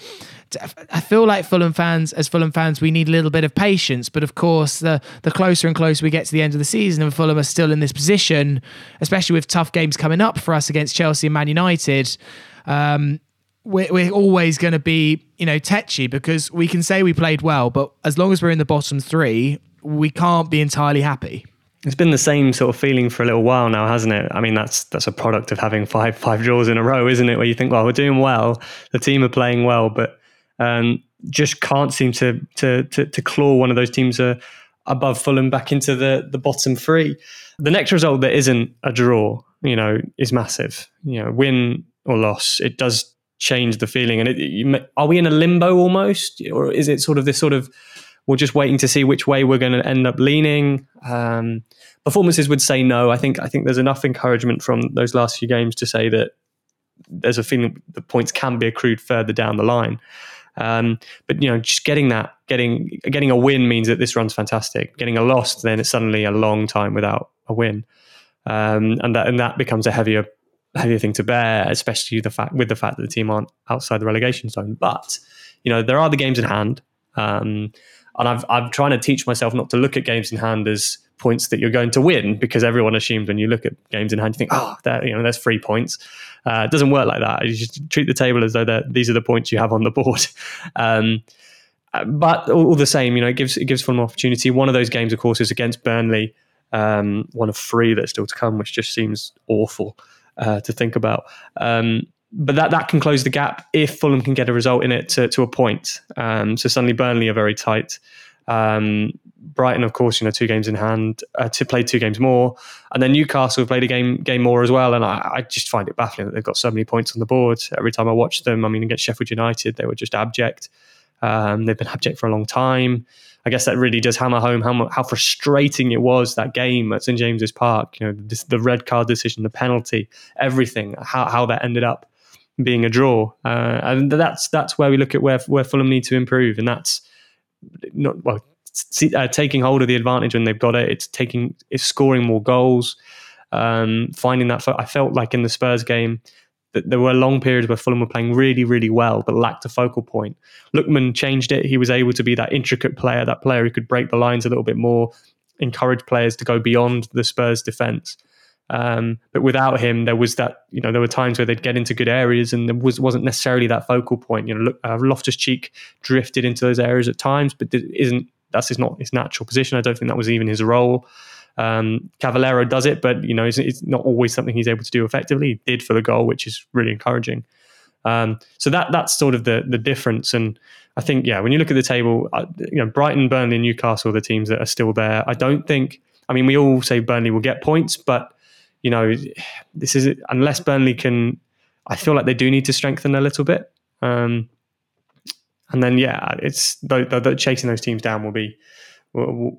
I feel like Fulham fans, as Fulham fans, we need a little bit of patience, but of course, the, the closer and closer we get to the end of the season and Fulham are still in this position, especially with tough games coming up for us against Chelsea and Man United, um, We're, we're always going to be, you know, tetchy because we can say we played well, but as long as we're in the bottom three, we can't be entirely happy. It's been the same sort of feeling for a little while now, hasn't it? I mean, that's that's a product of having five five draws in a row, isn't it? Where you think, well, we're doing well, the team are playing well, but um, just can't seem to to to, to claw one of those teams uh, above Fulham back into the the bottom three. The next result that isn't a draw, you know, is massive. You know, win or loss, it does change the feeling. And it, you, are we in a limbo almost, or is it sort of this sort of we're just waiting to see which way we're going to end up leaning? Um, performances would say no. I think I think there's enough encouragement from those last few games to say that there's a feeling the points can be accrued further down the line. Um, but you know, just getting that, getting getting a win means that this run's fantastic. Getting a loss, then it's suddenly a long time without a win, um, and that and that becomes a heavier. heavier thing to bear, especially the fact with the fact that the team aren't outside the relegation zone. But you know, there are the games in hand, um, and I've I'm trying to teach myself not to look at games in hand as points that you're going to win, because everyone assumes when you look at games in hand, you think, oh, that you know, there's three points. Uh, it doesn't work like that. You just treat the table as though these are the points you have on the board. Um, but all, all the same, you know, it gives it gives Fulham an opportunity. One of those games, of course, is against Burnley. Um, one of three that's still to come, which just seems awful. Uh, to think about. Um, but that, that can close the gap if Fulham can get a result in it to, to a point. Um, so suddenly Burnley are very tight. Um, Brighton, of course, you know, two games in hand, uh, to play two games more. And then Newcastle have played a game game more as well. And I, I just find it baffling that they've got so many points on the board. Every time I watch them, I mean, against Sheffield United, they were just abject. Um, they've been abject for a long time. I guess that really does hammer home how how frustrating it was, that game at St James's Park. You know, this, the red card decision, the penalty, everything, how how that ended up being a draw, uh, and that's that's where we look at where where Fulham need to improve, and that's not well see, uh, taking hold of the advantage when they've got it. It's taking it's scoring more goals, um, finding that. I felt like in the Spurs game, that there were long periods where Fulham were playing really, really well, but lacked a focal point. Lookman changed it. He was able to be that intricate player, that player who could break the lines a little bit more, encourage players to go beyond the Spurs defence. Um, but without him, there was that, you know, there were times where they'd get into good areas and there was, wasn't necessarily that focal point. You know, look, uh, Loftus-Cheek drifted into those areas at times, but isn't that's his not his natural position. I don't think that was even his role. Um, Cavallero does it, but you know, it's, it's not always something he's able to do effectively. He did for the goal, which is really encouraging. Um, so that that's sort of the the difference. And I think, yeah, when you look at the table, uh, you know, Brighton, Burnley, and Newcastle are the teams that are still there. I don't think. I mean, we all say Burnley will get points, but you know, this is unless Burnley can. I feel like they do need to strengthen a little bit. Um, and then, yeah, it's the, the, the chasing those teams down will be. Will, will,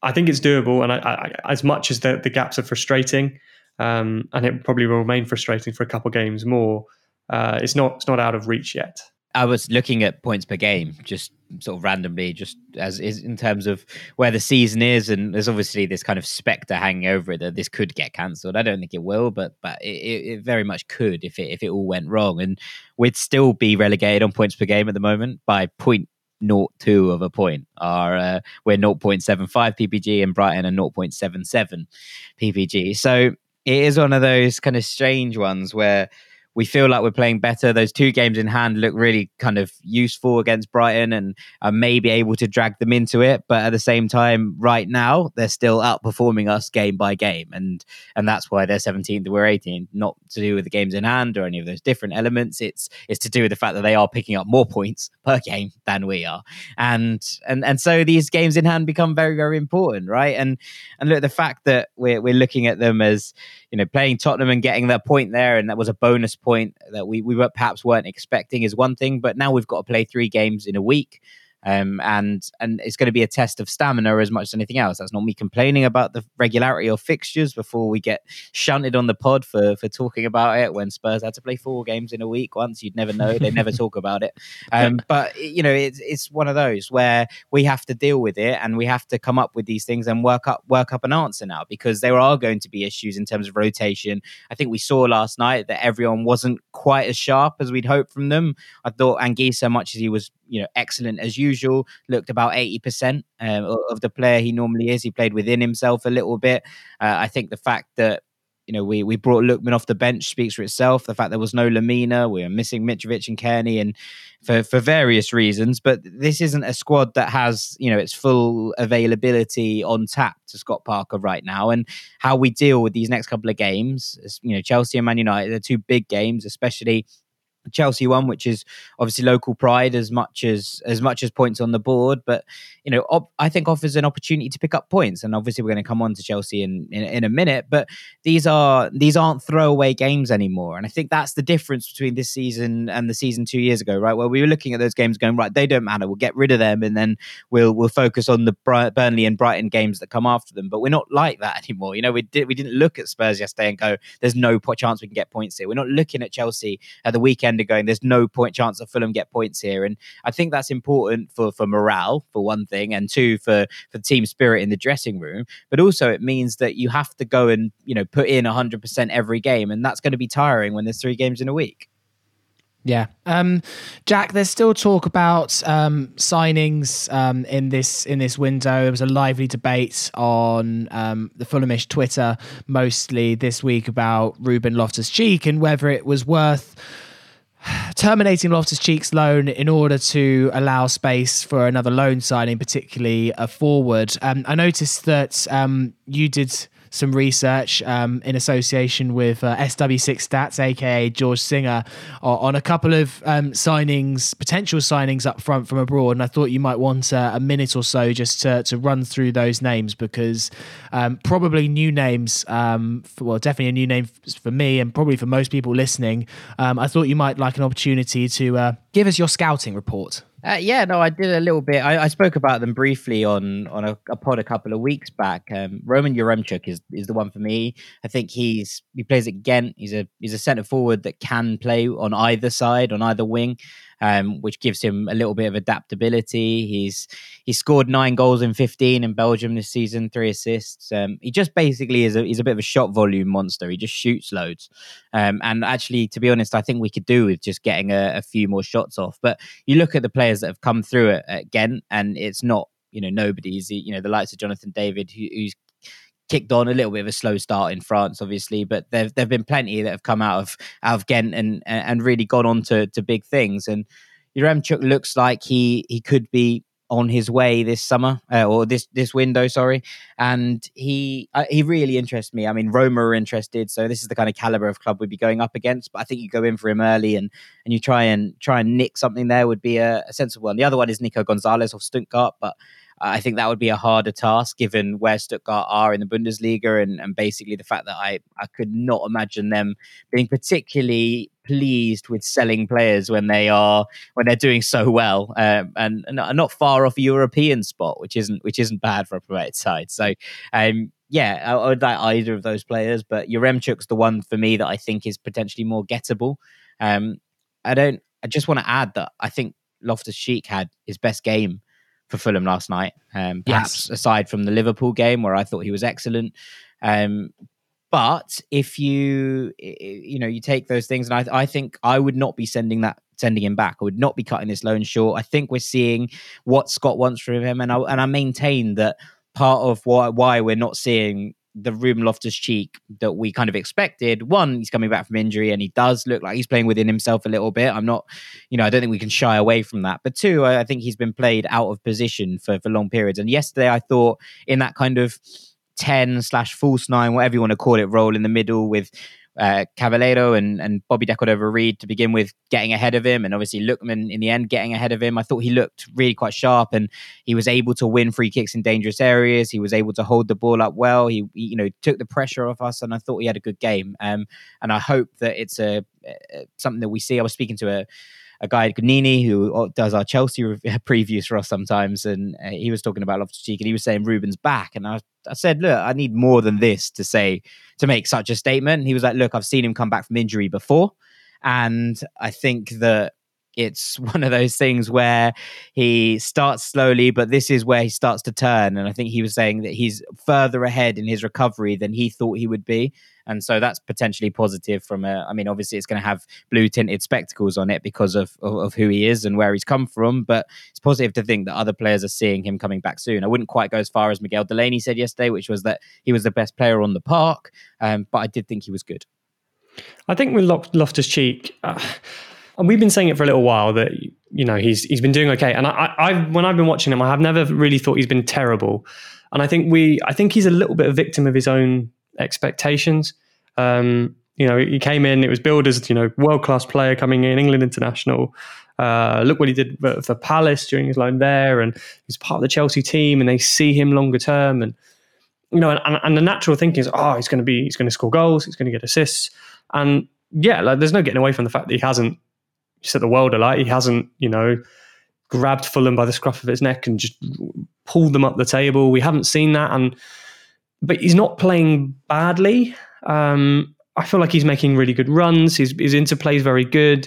I think it's doable. And I, I, as much as the, the gaps are frustrating, um, and it probably will remain frustrating for a couple games more, uh, it's not it's not out of reach yet. I was looking at points per game, just sort of randomly, just as is in terms of where the season is, and there's obviously this kind of spectre hanging over it that this could get cancelled. I don't think it will, but but it, it very much could if it if it all went wrong, and we'd still be relegated on points per game at the moment by point zero two of a point. Our uh, we're zero point seven five P P G and Brighton are zero point seven seven P P G. So it is one of those kind of strange ones where we feel like we're playing better. Those two games in hand look really kind of useful against Brighton and are maybe able to drag them into it. But at the same time, right now, they're still outperforming us game by game. And and that's why they're seventeenth and we're eighteenth. Not to do with the games in hand or any of those different elements. It's it's to do with the fact that they are picking up more points per game than we are. And and and so these games in hand become very, very important, right? And and look, the fact that we're we're looking at them as, you know, playing Tottenham and getting that point there, and that was a bonus point that we, we perhaps weren't expecting is one thing, but now we've got to play three games in a week. Um, and and it's going to be a test of stamina as much as anything else. That's not me complaining about the regularity of fixtures before we get shunted on the pod for for talking about it when Spurs had to play four games in a week once. You'd never know. They never talk about it. Um, but, you know, it's it's one of those where we have to deal with it and we have to come up with these things and work up, work up an answer now, because there are going to be issues in terms of rotation. I think we saw last night that everyone wasn't quite as sharp as we'd hoped from them. I thought Anguissa, so much as he was, you know, excellent as usual, looked about eighty percent um, of the player he normally is. He played within himself a little bit. Uh, I think the fact that, you know, we we brought Lookman off the bench speaks for itself. The fact there was no Lamina, we were missing Mitrovic and Kearney, and for, for various reasons. But this isn't a squad that has, you know, its full availability on tap to Scott Parker right now. And how we deal with these next couple of games, you know, Chelsea and Man United, they're two big games, especially Chelsea one, which is obviously local pride as much as as much as points on the board, but you know, op- I think offers an opportunity to pick up points. And obviously, we're going to come on to Chelsea in, in in a minute, but these are these aren't throwaway games anymore. And I think that's the difference between this season and the season two years ago, right? Where we were looking at those games, going, right, they don't matter. We'll get rid of them, and then we'll we'll focus on the Bri- Burnley and Brighton games that come after them. But we're not like that anymore. You know, we did we didn't look at Spurs yesterday and go, there's no chance we can get points here. We're not looking at Chelsea at the weekend and going, there's no point chance that Fulham get points here. And I think that's important for for morale, for one thing, and two, for for team spirit in the dressing room. But also it means that you have to go and, you know, put in one hundred percent every game, and that's going to be tiring when there's three games in a week. Yeah. Um, Jack, there's still talk about um, signings um, in this in this window. There was a lively debate on um, the Fulhamish Twitter mostly this week about Ruben Loftus-Cheek and whether it was worth terminating Loftus-Cheek's loan in order to allow space for another loan signing, particularly a forward. Um, I noticed that um, you did some research um, in association with uh, S W six Stats, aka George Singer, uh, on a couple of um, signings, potential signings up front from abroad. And I thought you might want uh, a minute or so just to, to run through those names, because um, probably new names, um, for, well, definitely a new name for me and probably for most people listening. Um, I thought you might like an opportunity to uh, give us your scouting report. Uh, yeah, no, I did a little bit. I, I spoke about them briefly on on a, a pod a couple of weeks back. Um, Roman Yaremchuk is is the one for me. I think he's he plays at Ghent. He's a he's a centre forward that can play on either side, on either wing, um, which gives him a little bit of adaptability. He's he scored nine goals in fifteen in Belgium this season, three assists. Um, he just basically is a he's a bit of a shot volume monster. He just shoots loads. Um, and actually, to be honest, I think we could do with just getting a, a few more shots off. But you look at the players that have come through at, at Ghent, and it's not, you know, nobody's, you know, the likes of Jonathan David, who, who's kicked on a little bit of a slow start in France, obviously, but there there've been plenty that have come out of out of Ghent and and really gone on to, to big things. And Yaremchuk looks like he he could be on his way this summer uh, or this this window, sorry. And he uh, he really interests me. I mean, Roma are interested, so this is the kind of caliber of club we'd be going up against. But I think you go in for him early and and you try and try and nick something there would be a, a sensible one. The other one is Nico Gonzalez of Stuttgart, but I think that would be a harder task given where Stuttgart are in the Bundesliga and, and basically the fact that I, I could not imagine them being particularly pleased with selling players when they are when they're doing so well, um, and, and not far off a European spot, which isn't which isn't bad for a promoted side. So, um, yeah, I, I would like either of those players, but Yaremchuk's the one for me that I think is potentially more gettable. Um, I don't. I just want to add that I think Loftus-Cheek had his best game for Fulham last night, um, perhaps Yes. aside from the Liverpool game where I thought he was excellent. Um, but if you you know you take those things, and I, I think I would not be sending that sending him back. I would not be cutting this loan short. I think we're seeing what Scott wants from him, and I and I maintain that part of why why we're not seeing the Ruben Loftus-Cheek that we kind of expected. One, he's coming back from injury and he does look like he's playing within himself a little bit. I'm not, you know, I don't think we can shy away from that. But two, I, I think he's been played out of position for, for long periods. And yesterday I thought in that kind of ten slash false nine, whatever you want to call it, role in the middle with uh, Cavaleiro and, and Bobby De Cordova-Reid to begin with, getting ahead of him, and obviously Lookman in the end getting ahead of him. I thought he looked really quite sharp, and he was able to win free kicks in dangerous areas. He was able to hold the ball up well. He, he you know, took the pressure off us, and I thought he had a good game. Um, and I hope that it's a, a something that we see. I was speaking to a a guy, Nini, who does our Chelsea previews for us sometimes, and uh, he was talking about Loftus-Cheek, and he was saying Ruben's back, and I, I said, look, I need more than this to say to make such a statement. And he was like, look, I've seen him come back from injury before, and I think that it's one of those things where he starts slowly, but this is where he starts to turn. And I think he was saying that he's further ahead in his recovery than he thought he would be. And so that's potentially positive from a, I mean, obviously it's going to have blue tinted spectacles on it because of, of, of who he is and where he's come from. But it's positive to think that other players are seeing him coming back soon. I wouldn't quite go as far as Miguel Delaney said yesterday, which was that he was the best player on the park. Um, but I did think he was good. I think with Loftus-Cheek, uh, and we've been saying it for a little while that, you know, he's he's been doing okay. And I, I when I've been watching him, I have never really thought he's been terrible. And I think we I think he's a little bit a victim of his own expectations. Um, you know, he came in, it was billed as, you know, world-class player coming in, England international. Uh, look what he did for, for Palace during his loan there, and he's part of the Chelsea team, and they see him longer term. And, you know, and, and the natural thinking is, oh, he's going to be, he's going to score goals, he's going to get assists. And yeah, like, there's no getting away from the fact that he hasn't set the world alight. He hasn't, you know, grabbed Fulham by the scruff of his neck and just pulled them up the table. We haven't seen that. And but he's not playing badly. Um, I feel like he's making really good runs. His, his interplay is very good.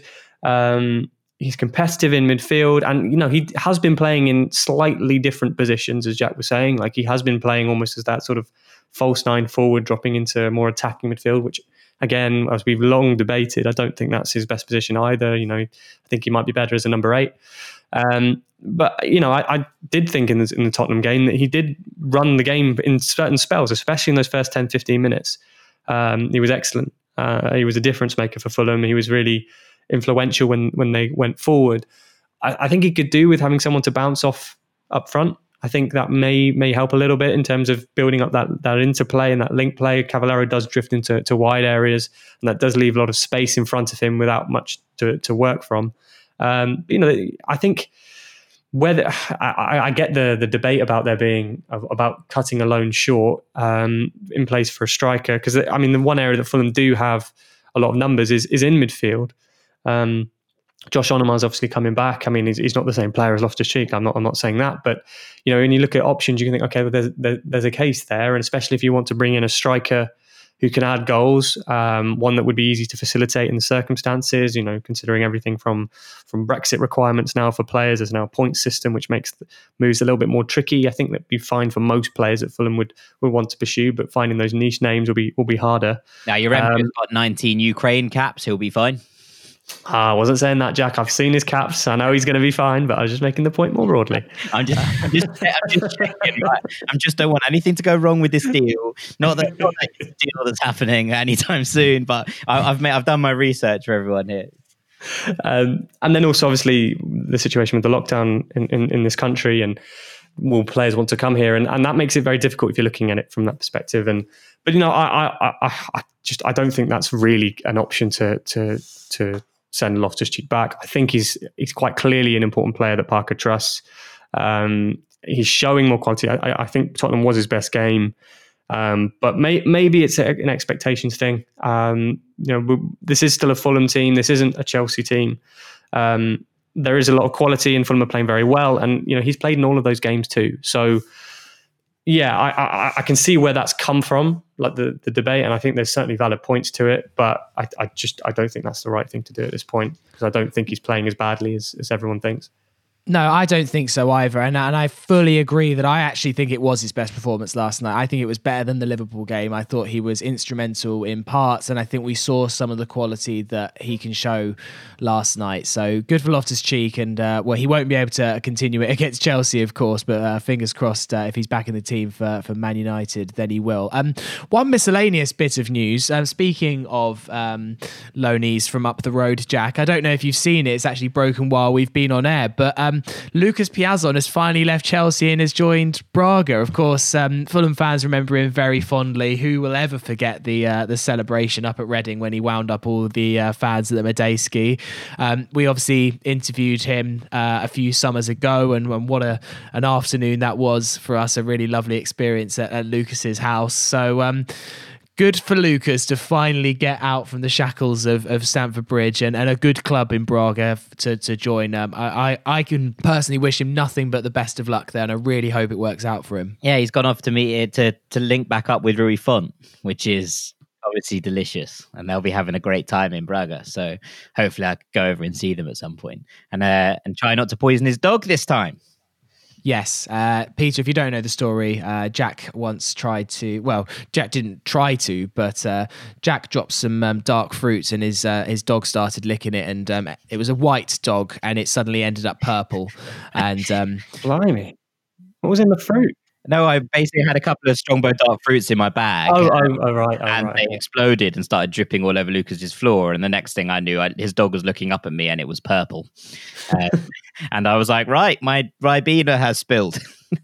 Um, he's competitive in midfield. And, you know, he has been playing in slightly different positions, as Jack was saying. Like, he has been playing almost as that sort of false nine forward, dropping into more attacking midfield, which, again, as we've long debated, I don't think that's his best position either. You know, I think he might be better as a number eight. Um, but, you know, I, I did think in the, in the Tottenham game that he did run the game in certain spells, especially in those first ten, fifteen minutes. Um, he was excellent. Uh, he was a difference maker for Fulham. He was really influential when, when they went forward. I, I think he could do with having someone to bounce off up front. I think that may may help a little bit in terms of building up that that interplay and that link play. Cavaleiro does drift into to wide areas, and that does leave a lot of space in front of him without much to, to work from. Um, you know, I think whether I, I get the the debate about there being about cutting a loan short um, in place for a striker, because I mean the one area that Fulham do have a lot of numbers is is in midfield. Um, Josh Onomar's obviously coming back. I mean, he's, he's not the same player as Loftus-Cheek. I'm not. I'm not saying that, but you know, when you look at options, you can think, okay, well, there's there, there's a case there, and especially if you want to bring in a striker who can add goals, um, one that would be easy to facilitate in the circumstances. You know, considering everything from from Brexit requirements now for players, there's now a point system which makes the moves a little bit more tricky. I think that'd be fine for most players that Fulham would would want to pursue, but finding those niche names will be will be harder. Now, you remember um, he's got nineteen Ukraine caps. He'll be fine. I wasn't saying that, Jack. I've seen his caps. I know he's going to be fine, but I was just making the point more broadly. I'm just, I'm just, I'm just checking. Right? I just don't want anything to go wrong with this deal. Not that, not that it's a deal that's happening anytime soon, but I, I've made, I've done my research for everyone here. Um, and then also, obviously, the situation with the lockdown in, in, in this country, and will players want to come here, and, and that makes it very difficult if you're looking at it from that perspective. And but you know, I, I, I, I just I don't think that's really an option to to to. send Loftus-Cheek back. I think he's he's quite clearly an important player that Parker trusts. Um, he's showing more quality. I, I think Tottenham was his best game. Um, but may, maybe it's a, an expectations thing. Um, you know, we, this is still a Fulham team. This isn't a Chelsea team. Um, there is a lot of quality, and Fulham are playing very well. And you know, he's played in all of those games too. So yeah, I, I, I can see where that's come from, like the, the debate, and I think there's certainly valid points to it. But I, I just I don't think that's the right thing to do at this point, because I don't think he's playing as badly as, as everyone thinks. No, I don't think so either. And, and I fully agree that I actually think it was his best performance last night. I think it was better than the Liverpool game. I thought he was instrumental in parts, and I think we saw some of the quality that he can show last night. So good for Loftus-Cheek, and uh, well, he won't be able to continue it against Chelsea, of course, but uh, fingers crossed uh, if he's back in the team for, for Man United, then he will. Um, one miscellaneous bit of news, um, speaking of um, loanees from up the road, Jack, I don't know if you've seen it. It's actually broken while we've been on air, but um, Lucas Piazon has finally left Chelsea and has joined Braga. Of course, um, Fulham fans remember him very fondly. Who will ever forget the uh, the celebration up at Reading when he wound up all the uh, fans at the Medeski? Um, we obviously interviewed him uh, a few summers ago, and, and what a an afternoon that was for us. A really lovely experience at, at Lucas's house. So. Um, Good for Lucas to finally get out from the shackles of, of Stamford Bridge, and, and a good club in Braga to, to join. Um, I, I, I can personally wish him nothing but the best of luck there, and I really hope it works out for him. Yeah, he's gone off to meet it to, to link back up with Rui Font, which is obviously delicious, and they'll be having a great time in Braga. So hopefully I can go over and see them at some point, and uh, and try not to poison his dog this time. Yes. Uh, Peter, if you don't know the story, uh, Jack once tried to, well, Jack didn't try to, but uh, Jack dropped some um, dark fruits, and his uh, his dog started licking it, and um, it was a white dog, and it suddenly ended up purple. And um, Blimey. What was in the fruit? No, I basically had a couple of Strongbow dark fruits in my bag. Oh, oh, oh right. Oh, and right. they exploded and started dripping all over Lucas's floor. And the next thing I knew, I, his dog was looking up at me, and it was purple. Um, and I was like, right, my Ribena has spilled.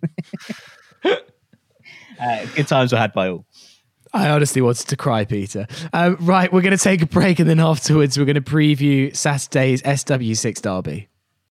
uh, good times were had by all. I honestly wanted to cry, Peter. Um, right, we're going to take a break, and then afterwards we're going to preview Saturday's S W six derby.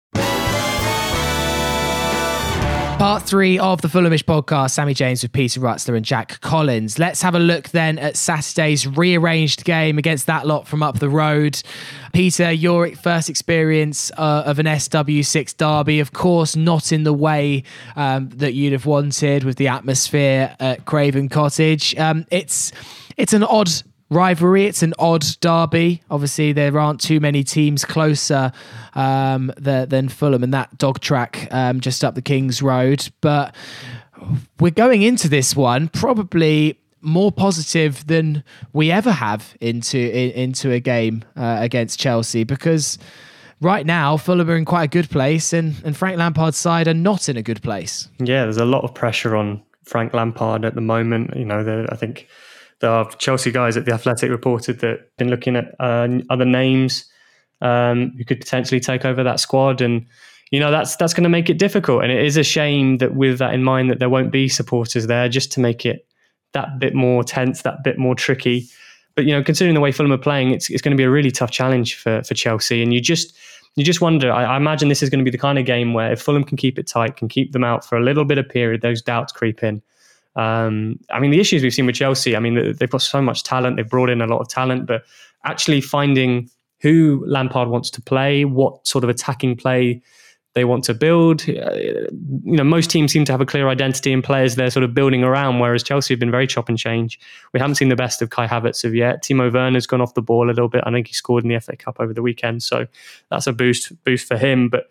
Part three of the Fulhamish podcast, Sammy James with Peter Rutzler and Jack Collins. Let's have a look then at Saturday's rearranged game against that lot from up the road. Peter, your first experience uh, of an S W six derby, of course, not in the way um, that you'd have wanted with the atmosphere at Craven Cottage. Um, it's it's an odd rivalry. It's an odd derby. Obviously, there aren't too many teams closer um, the, than Fulham and that dog track um, just up the King's Road. But we're going into this one probably more positive than we ever have into in, into a game uh, against Chelsea, because right now Fulham are in quite a good place, and, and Frank Lampard's side are not in a good place. Yeah, there's a lot of pressure on Frank Lampard at the moment. You know, I think the Chelsea guys at The Athletic reported that been looking at uh, other names um, who could potentially take over that squad, and you know that's that's going to make it difficult. And it is a shame that, with that in mind, that there won't be supporters there, just to make it that bit more tense, that bit more tricky. But you know, considering the way Fulham are playing, it's it's going to be a really tough challenge for for Chelsea. And you just you just wonder. I, I imagine this is going to be the kind of game where if Fulham can keep it tight, can keep them out for a little bit of period, those doubts creep in. Um, I mean, the issues we've seen with Chelsea, I mean, they've got so much talent, they've brought in a lot of talent, but actually finding who Lampard wants to play, what sort of attacking play they want to build. Uh, you know, most teams seem to have a clear identity in players they're sort of building around, whereas Chelsea have been very chop and change. We haven't seen the best of Kai Havertz of yet. Timo Werner's gone off the ball a little bit. I think he scored in the F A Cup over the weekend, so that's a boost boost for him. But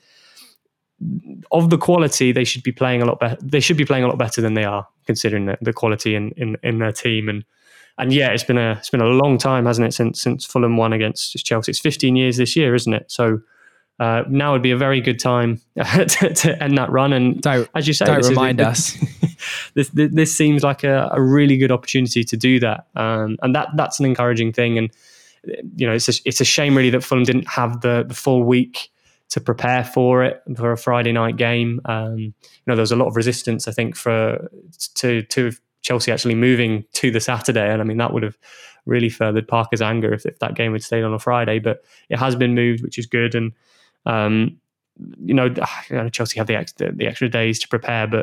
of the quality, they should be playing a lot better. They should be playing a lot better than they are, considering the, the quality in, in in their team. And and yeah, it's been a it's been a long time, hasn't it, since since Fulham won against Chelsea? It's fifteen years this year, isn't it? So uh, now would be a very good time to, to end that run. And don't, as you say, don't this remind is, us. this, this this seems like a, a really good opportunity to do that, um, and that that's an encouraging thing. And you know, it's a, it's a shame really that Fulham didn't have the the full week to prepare for it, for a Friday night game. Um, you know, there was a lot of resistance, I think, for to to Chelsea actually moving to the Saturday, and I mean that would have really furthered Parker's anger if, if that game had stayed on a Friday. But it has been moved, which is good. And um, you know, Chelsea have the, ex- the the extra days to prepare, but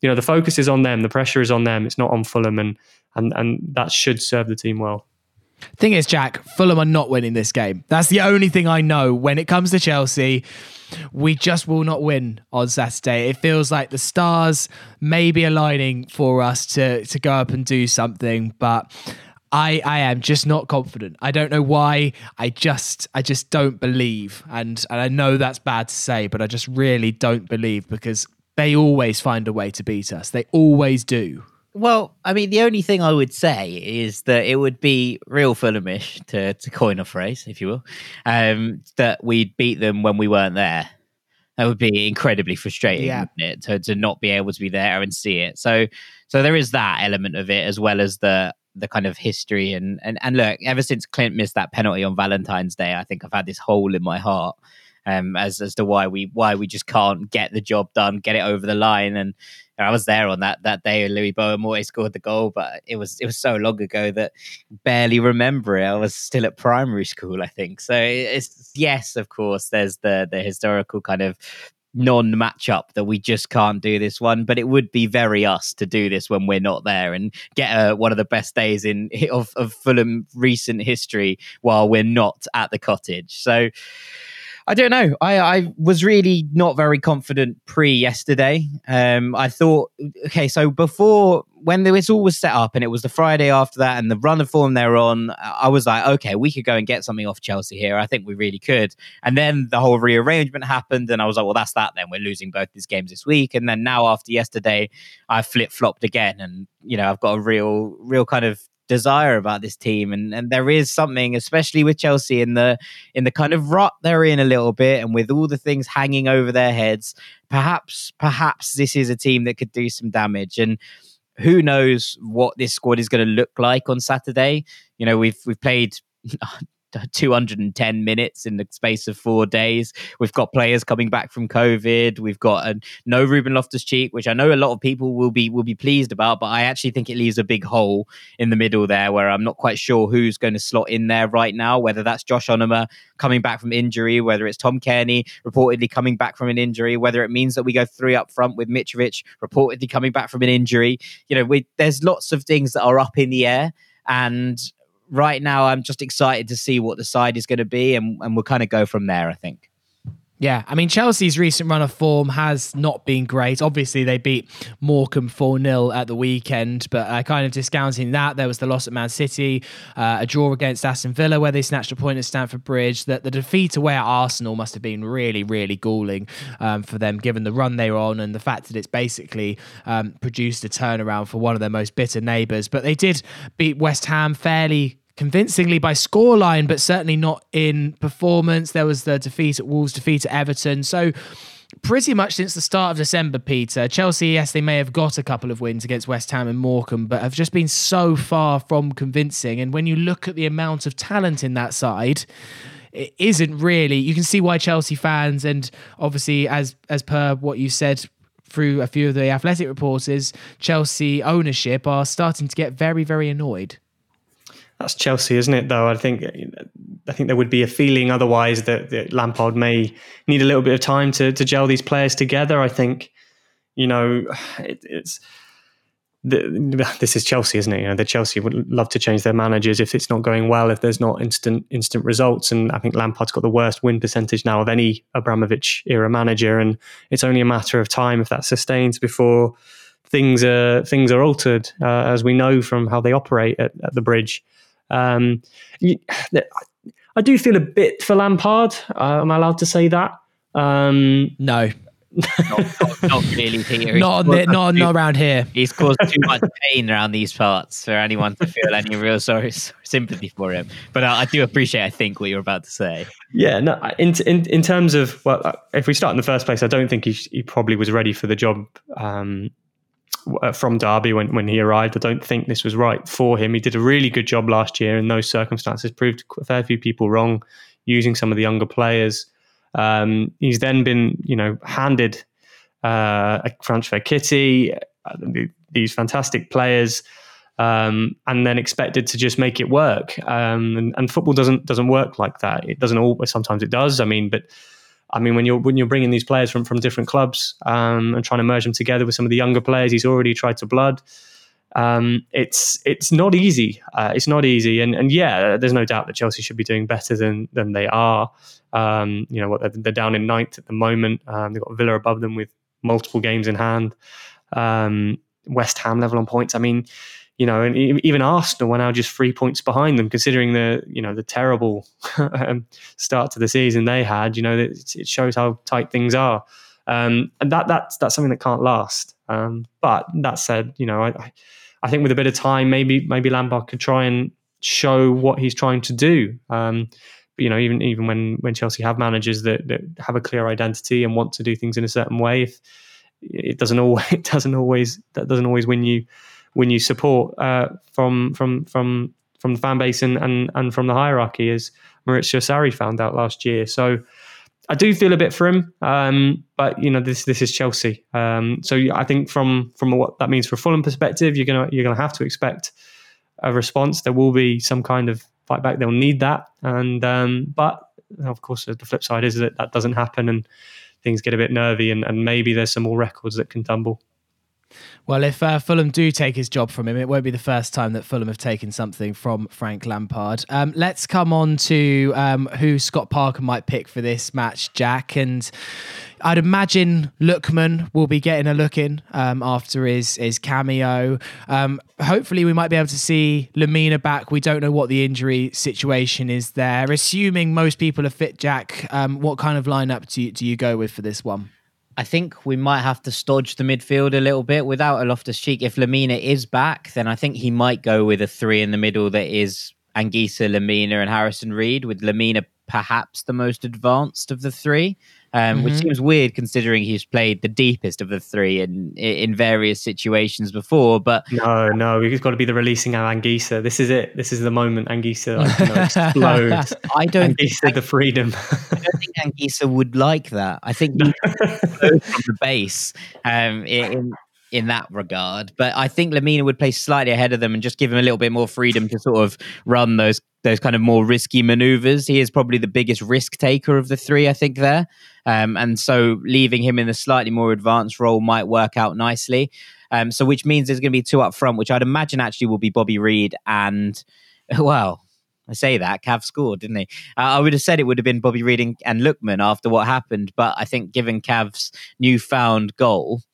you know, the focus is on them, the pressure is on them. It's not on Fulham, and and and that should serve the team well. Thing is, Jack, Fulham are not winning this game. That's the only thing I know. When it comes to Chelsea, we just will not win on Saturday. It feels like the stars may be aligning for us to, to go up and do something, but I, I am just not confident. I don't know why. I just I just don't believe. And, and I know that's bad to say, but I just really don't believe, because they always find a way to beat us. They always do. Well, I mean, the only thing I would say is that it would be real Fulhamish, to, to coin a phrase, if you will, um, that we'd beat them when we weren't there. That would be incredibly frustrating, yeah. wouldn't it, to, to not be able to be there and see it. So so there is that element of it, as well as the the kind of history. And, and, and look, ever since Clint missed that penalty on Valentine's Day, I think I've had this hole in my heart um, as as to why we why we just can't get the job done, get it over the line. And I was there on that that day when Louis Bowen scored the goal, but it was it was so long ago that I barely remember it. I was still at primary school, I think. So it's yes, of course, there's the the historical kind of non-matchup that we just can't do this one, but it would be very us to do this when we're not there and get uh, one of the best days in of, of Fulham recent history while we're not at the Cottage. So I don't know. I, I was really not very confident pre-yesterday. Um, I thought, okay, so before, when this all was set up and it was the Friday after that and the run of form they're on, I was like, okay, we could go and get something off Chelsea here. I think we really could. And then the whole rearrangement happened and I was like, well, that's that then. We're losing both these games this week. And then now after yesterday, I flip-flopped again. And, you know, I've got a real, real kind of desire about this team, and and there is something, especially with Chelsea, in the in the kind of rut they're in a little bit, and with all the things hanging over their heads, perhaps perhaps this is a team that could do some damage. And who knows what this squad is going to look like on Saturday. You know, we've we've played two hundred ten minutes in the space of four days. We've got players coming back from COVID. We've got a, no Ruben Loftus-Cheek, which I know a lot of people will be will be pleased about, but I actually think it leaves a big hole in the middle there where I'm not quite sure who's going to slot in there right now, whether that's Josh Onuma coming back from injury, whether it's Tom Cairney reportedly coming back from an injury, whether it means that we go three up front with Mitrovic reportedly coming back from an injury. You know, we, there's lots of things that are up in the air, and right now, I'm just excited to see what the side is going to be, and, and we'll kind of go from there, I think. Yeah, I mean, Chelsea's recent run of form has not been great. Obviously, they beat Morecambe four nil at the weekend, but uh, kind of discounting that, there was the loss at Man City, uh, a draw against Aston Villa where they snatched a point at Stamford Bridge. That the defeat away at Arsenal must have been really, really galling um, for them, given the run they were on and the fact that it's basically um, produced a turnaround for one of their most bitter neighbours. But they did beat West Ham fairly convincingly by scoreline, but certainly not in performance. There was the defeat at Wolves, defeat at Everton. So pretty much since the start of December, Peter, Chelsea, yes, they may have got a couple of wins against West Ham and Morecambe, but have just been so far from convincing. And when you look at the amount of talent in that side, it isn't really. You can see why Chelsea fans, and obviously as as per what you said through a few of the Athletic reporters, Chelsea ownership are starting to get very, very annoyed. That's Chelsea, isn't it, though? I think I think there would be a feeling otherwise that, that Lampard may need a little bit of time to to gel these players together. I think, you know, it, it's the, this is Chelsea, isn't it? You know, the Chelsea would love to change their managers if it's not going well, if there's not instant instant results. And I think Lampard's got the worst win percentage now of any Abramovich era manager, and it's only a matter of time if that sustains before things are things are altered, uh, as we know from how they operate at, at the Bridge. Um, I do feel a bit for Lampard. Uh, am I allowed to say that? Um, no. not, not, not really, Peter. Not, the, not, not around here. He's caused too much pain around these parts for anyone to feel any real sorry, sympathy for him. But I, I do appreciate, I think, what you're about to say. Yeah, no. In in, in terms of, well, if we start in the first place, I don't think he, he probably was ready for the job um, from Derby when, when he arrived. I don't think this was right for him. He did a really good job last year in those circumstances, proved a fair few people wrong using some of the younger players. Um, he's then been, you know, handed uh, a transfer kitty, uh, these fantastic players, um, and then expected to just make it work. Um, and, and football doesn't doesn't work like that. It doesn't always. Sometimes it does. I mean, but I mean, when you're when you're bringing these players from from different clubs um, and trying to merge them together with some of the younger players, he's already tried to blood. Um, it's it's not easy. Uh, it's not easy, and and yeah, there's no doubt that Chelsea should be doing better than than they are. Um, you know what? They're, they're down in ninth at the moment. Um, they've got Villa above them with multiple games in hand. Um, West Ham level on points. I mean, you know, and even Arsenal are now just three points behind them, considering the you know the terrible start to the season they had. You know, it, it shows how tight things are, um, and that that's that's something that can't last. Um, but that said, you know, I I think with a bit of time, maybe maybe Lampard could try and show what he's trying to do. Um, but, you know, even even when when Chelsea have managers that that have a clear identity and want to do things in a certain way, if it doesn't always it doesn't always that doesn't always win you win you support uh, from from from from the fan base and and and from the hierarchy, as Maurizio Sarri found out last year. So I do feel a bit for him, um, but you know this this is Chelsea. Um, so I think from from what that means for a Fulham perspective, you're gonna you're gonna have to expect a response. There will be some kind of fight back. They'll need that, and um, but of course the flip side is that that doesn't happen, and things get a bit nervy, and, and maybe there's some more records that can tumble. Well, if uh, Fulham do take his job from him, it won't be the first time that Fulham have taken something from Frank Lampard. Um, let's come on to um, who Scott Parker might pick for this match, Jack. And I'd imagine Lookman will be getting a look in um, after his, his cameo. Um, hopefully we might be able to see Lemina back. We don't know what the injury situation is there. Assuming most people are fit, Jack, um, what kind of lineup do you, do you go with for this one? I think we might have to stodge the midfield a little bit without a Loftus-Cheek. If Lemina is back, then I think he might go with a three in the middle that is Anguissa, Lemina and Harrison Reed, with Lemina perhaps the most advanced of the three, um, mm-hmm. which seems weird considering he's played the deepest of the three in in various situations before. But no, no, we've got to be the releasing of Anguissa. This is it. This is the moment Anguissa like, you know, explodes. I don't Anguissa think, the freedom. I don't think Anguissa would like that. I think he goes from the base um, in in that regard. But I think Lemina would play slightly ahead of them and just give him a little bit more freedom to sort of run those those kind of more risky maneuvers. He is probably the biggest risk taker of the three, I think, there. Um, and so leaving him in the slightly more advanced role might work out nicely. Um, so which means there's going to be two up front, which I'd imagine actually will be Bobby Reed and, well, I say that, Cav scored, didn't he? Uh, I would have said it would have been Bobby Reed and, and Lookman after what happened. But I think given Cav's newfound goal,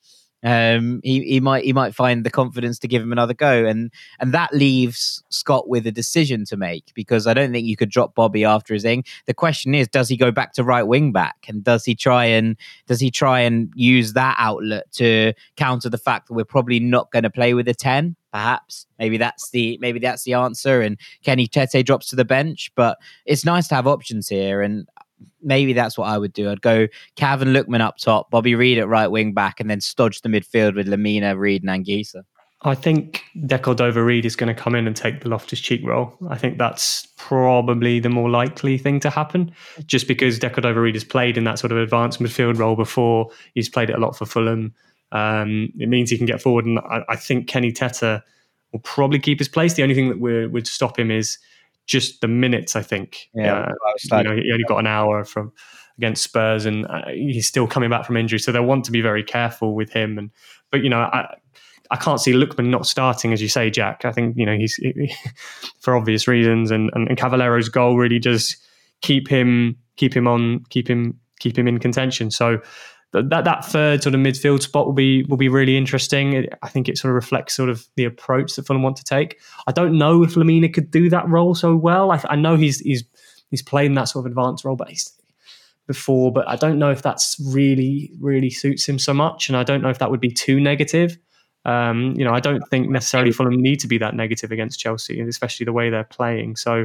Um, he, he might he might find the confidence to give him another go, and and that leaves Scott with a decision to make, because I don't think you could drop Bobby after his ing. The question is, does he go back to right wing back, and does he try and does he try and use that outlet to counter the fact that we're probably not going to play with a ten? Perhaps maybe that's the maybe that's the answer, and Kenny Tete drops to the bench. But it's nice to have options here, and maybe that's what I would do. I'd go Cav and Lookman up top, Bobby Reed at right wing back, and then stodge the midfield with Lemina, Reed and Anguissa. I think De Cordova-Reid is going to come in and take the Loftus-Cheek role. I think that's probably the more likely thing to happen, just because De Cordova-Reid has played in that sort of advanced midfield role before. He's played it a lot for Fulham. Um, it means he can get forward, and I, I think Kenny Tete will probably keep his place. The only thing that would, would stop him is just the minutes, I think. Yeah, uh, you know, he only got an hour from against Spurs, and uh, he's still coming back from injury, so they'll want to be very careful with him. And but you know, I I can't see Lookman not starting, as you say, Jack. I think you know he's he, for obvious reasons, and, and and Cavallero's goal really does keep him keep him on keep him keep him in contention. So that that third sort of midfield spot will be will be really interesting. It, I think it sort of reflects sort of the approach that Fulham want to take. I don't know if Lemina could do that role so well. I, I know he's he's he's played in that sort of advanced role, but he's before. But I don't know if that's really really suits him so much, and I don't know if that would be too negative. Um, you know, I don't think necessarily Fulham need to be that negative against Chelsea, especially the way they're playing. So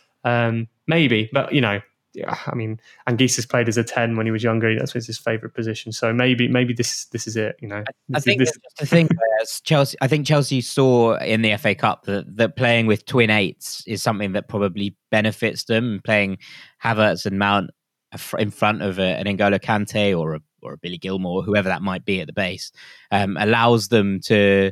um, maybe, but you know. Yeah, I mean, Anguissa's played as a ten when he was younger. That's his favourite position. So maybe, maybe this this is it. You know, I think this, this, just the thing. Chelsea, I think Chelsea saw in the F A Cup that, that playing with twin eights is something that probably benefits them. Playing Havertz and Mount in front of a, an N'Golo Kante or a or a Billy Gilmore, whoever that might be at the base, um, allows them to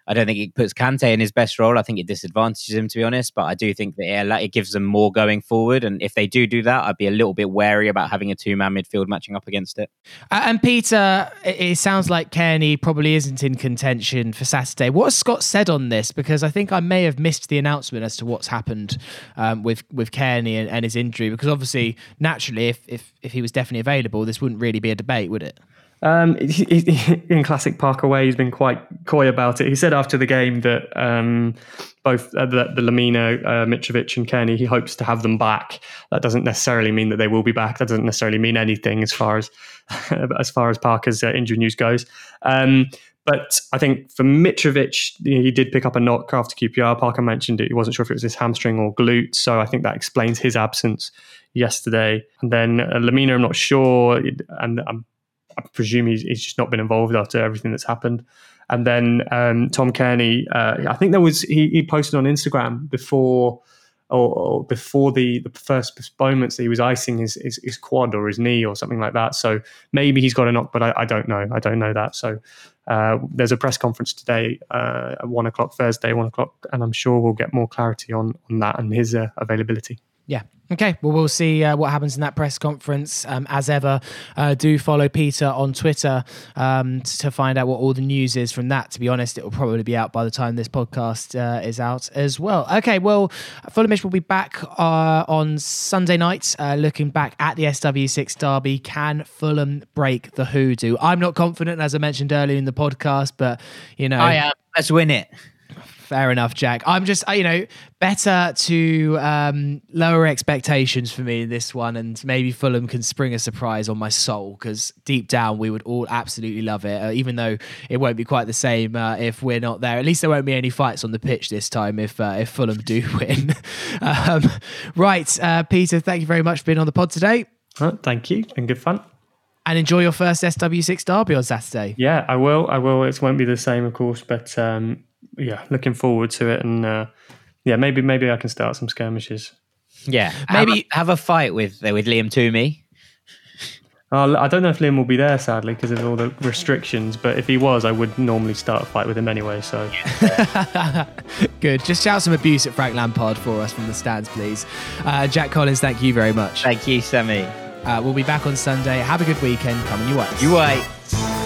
I don't think it puts Kante in his best role. I think it disadvantages him, to be honest. But I do think that it, it gives them more going forward. And if they do do that, I'd be a little bit wary about having a two-man midfield matching up against it. Uh, and Peter, it, it sounds like Kearney probably isn't in contention for Saturday. What has Scott said on this? Because I think I may have missed the announcement as to what's happened um, with with Kearney and, and his injury. Because obviously, naturally, if, if if he was definitely available, this wouldn't really be a debate, would it? Um, he, he, in classic Parker way, he's been quite coy about it. He said after the game that um, both uh, the, the Lamina, uh, Mitrovic and Kearney, he hopes to have them back. That doesn't necessarily mean that they will be back. That doesn't necessarily mean anything as far as as far as Parker's uh, injury news goes. Um, but I think for Mitrovic, he did pick up a knock after Q P R. Parker mentioned it. He wasn't sure if it was his hamstring or glute. So I think that explains his absence yesterday. And then uh, Lamina, I'm not sure. And I'm I presume he's, he's just not been involved after everything that's happened. And then um, Tom Kearney, uh, I think there was he, he posted on Instagram before or, or before the, the first postponements that he was icing his, his his quad or his knee or something like that. So maybe he's got a knock, but I, I don't know. I don't know that. So uh, there's a press conference today uh, at one o'clock Thursday, one o'clock, and I'm sure we'll get more clarity on on that and his uh, availability. Yeah. Okay. Well, we'll see uh, what happens in that press conference. Um, as ever, uh, do follow Peter on Twitter um, to find out what all the news is from that. To be honest, it will probably be out by the time this podcast uh, is out as well. Okay. Well, Fulhamish will be back uh, on Sunday night, uh, looking back at the S W six derby. Can Fulham break the hoodoo? I'm not confident, as I mentioned earlier in the podcast, but you know, I am. Let's win it. Fair enough, Jack. I'm just, you know, better to um, lower expectations for me in this one, and maybe Fulham can spring a surprise on my soul, because deep down we would all absolutely love it, uh, even though it won't be quite the same uh, if we're not there. At least there won't be any fights on the pitch this time if uh, if Fulham do win. um, right, uh, Peter, thank you very much for being on the pod today. Oh, thank you. Been good fun. And enjoy your first S W six derby on Saturday. Yeah, I will. I will. It won't be the same, of course, but um, yeah, looking forward to it. And uh, yeah, maybe maybe I can start some skirmishes. Yeah, maybe have a, have a fight with uh, with Liam Toomey. Uh, I don't know if Liam will be there, sadly, because of all the restrictions. But if he was, I would normally start a fight with him anyway. So good. Just shout some abuse at Frank Lampard for us from the stands, please. Uh, Jack Collins, thank you very much. Thank you, Sammy. Uh, we'll be back on Sunday. Have a good weekend. Come on, you wait. You wait.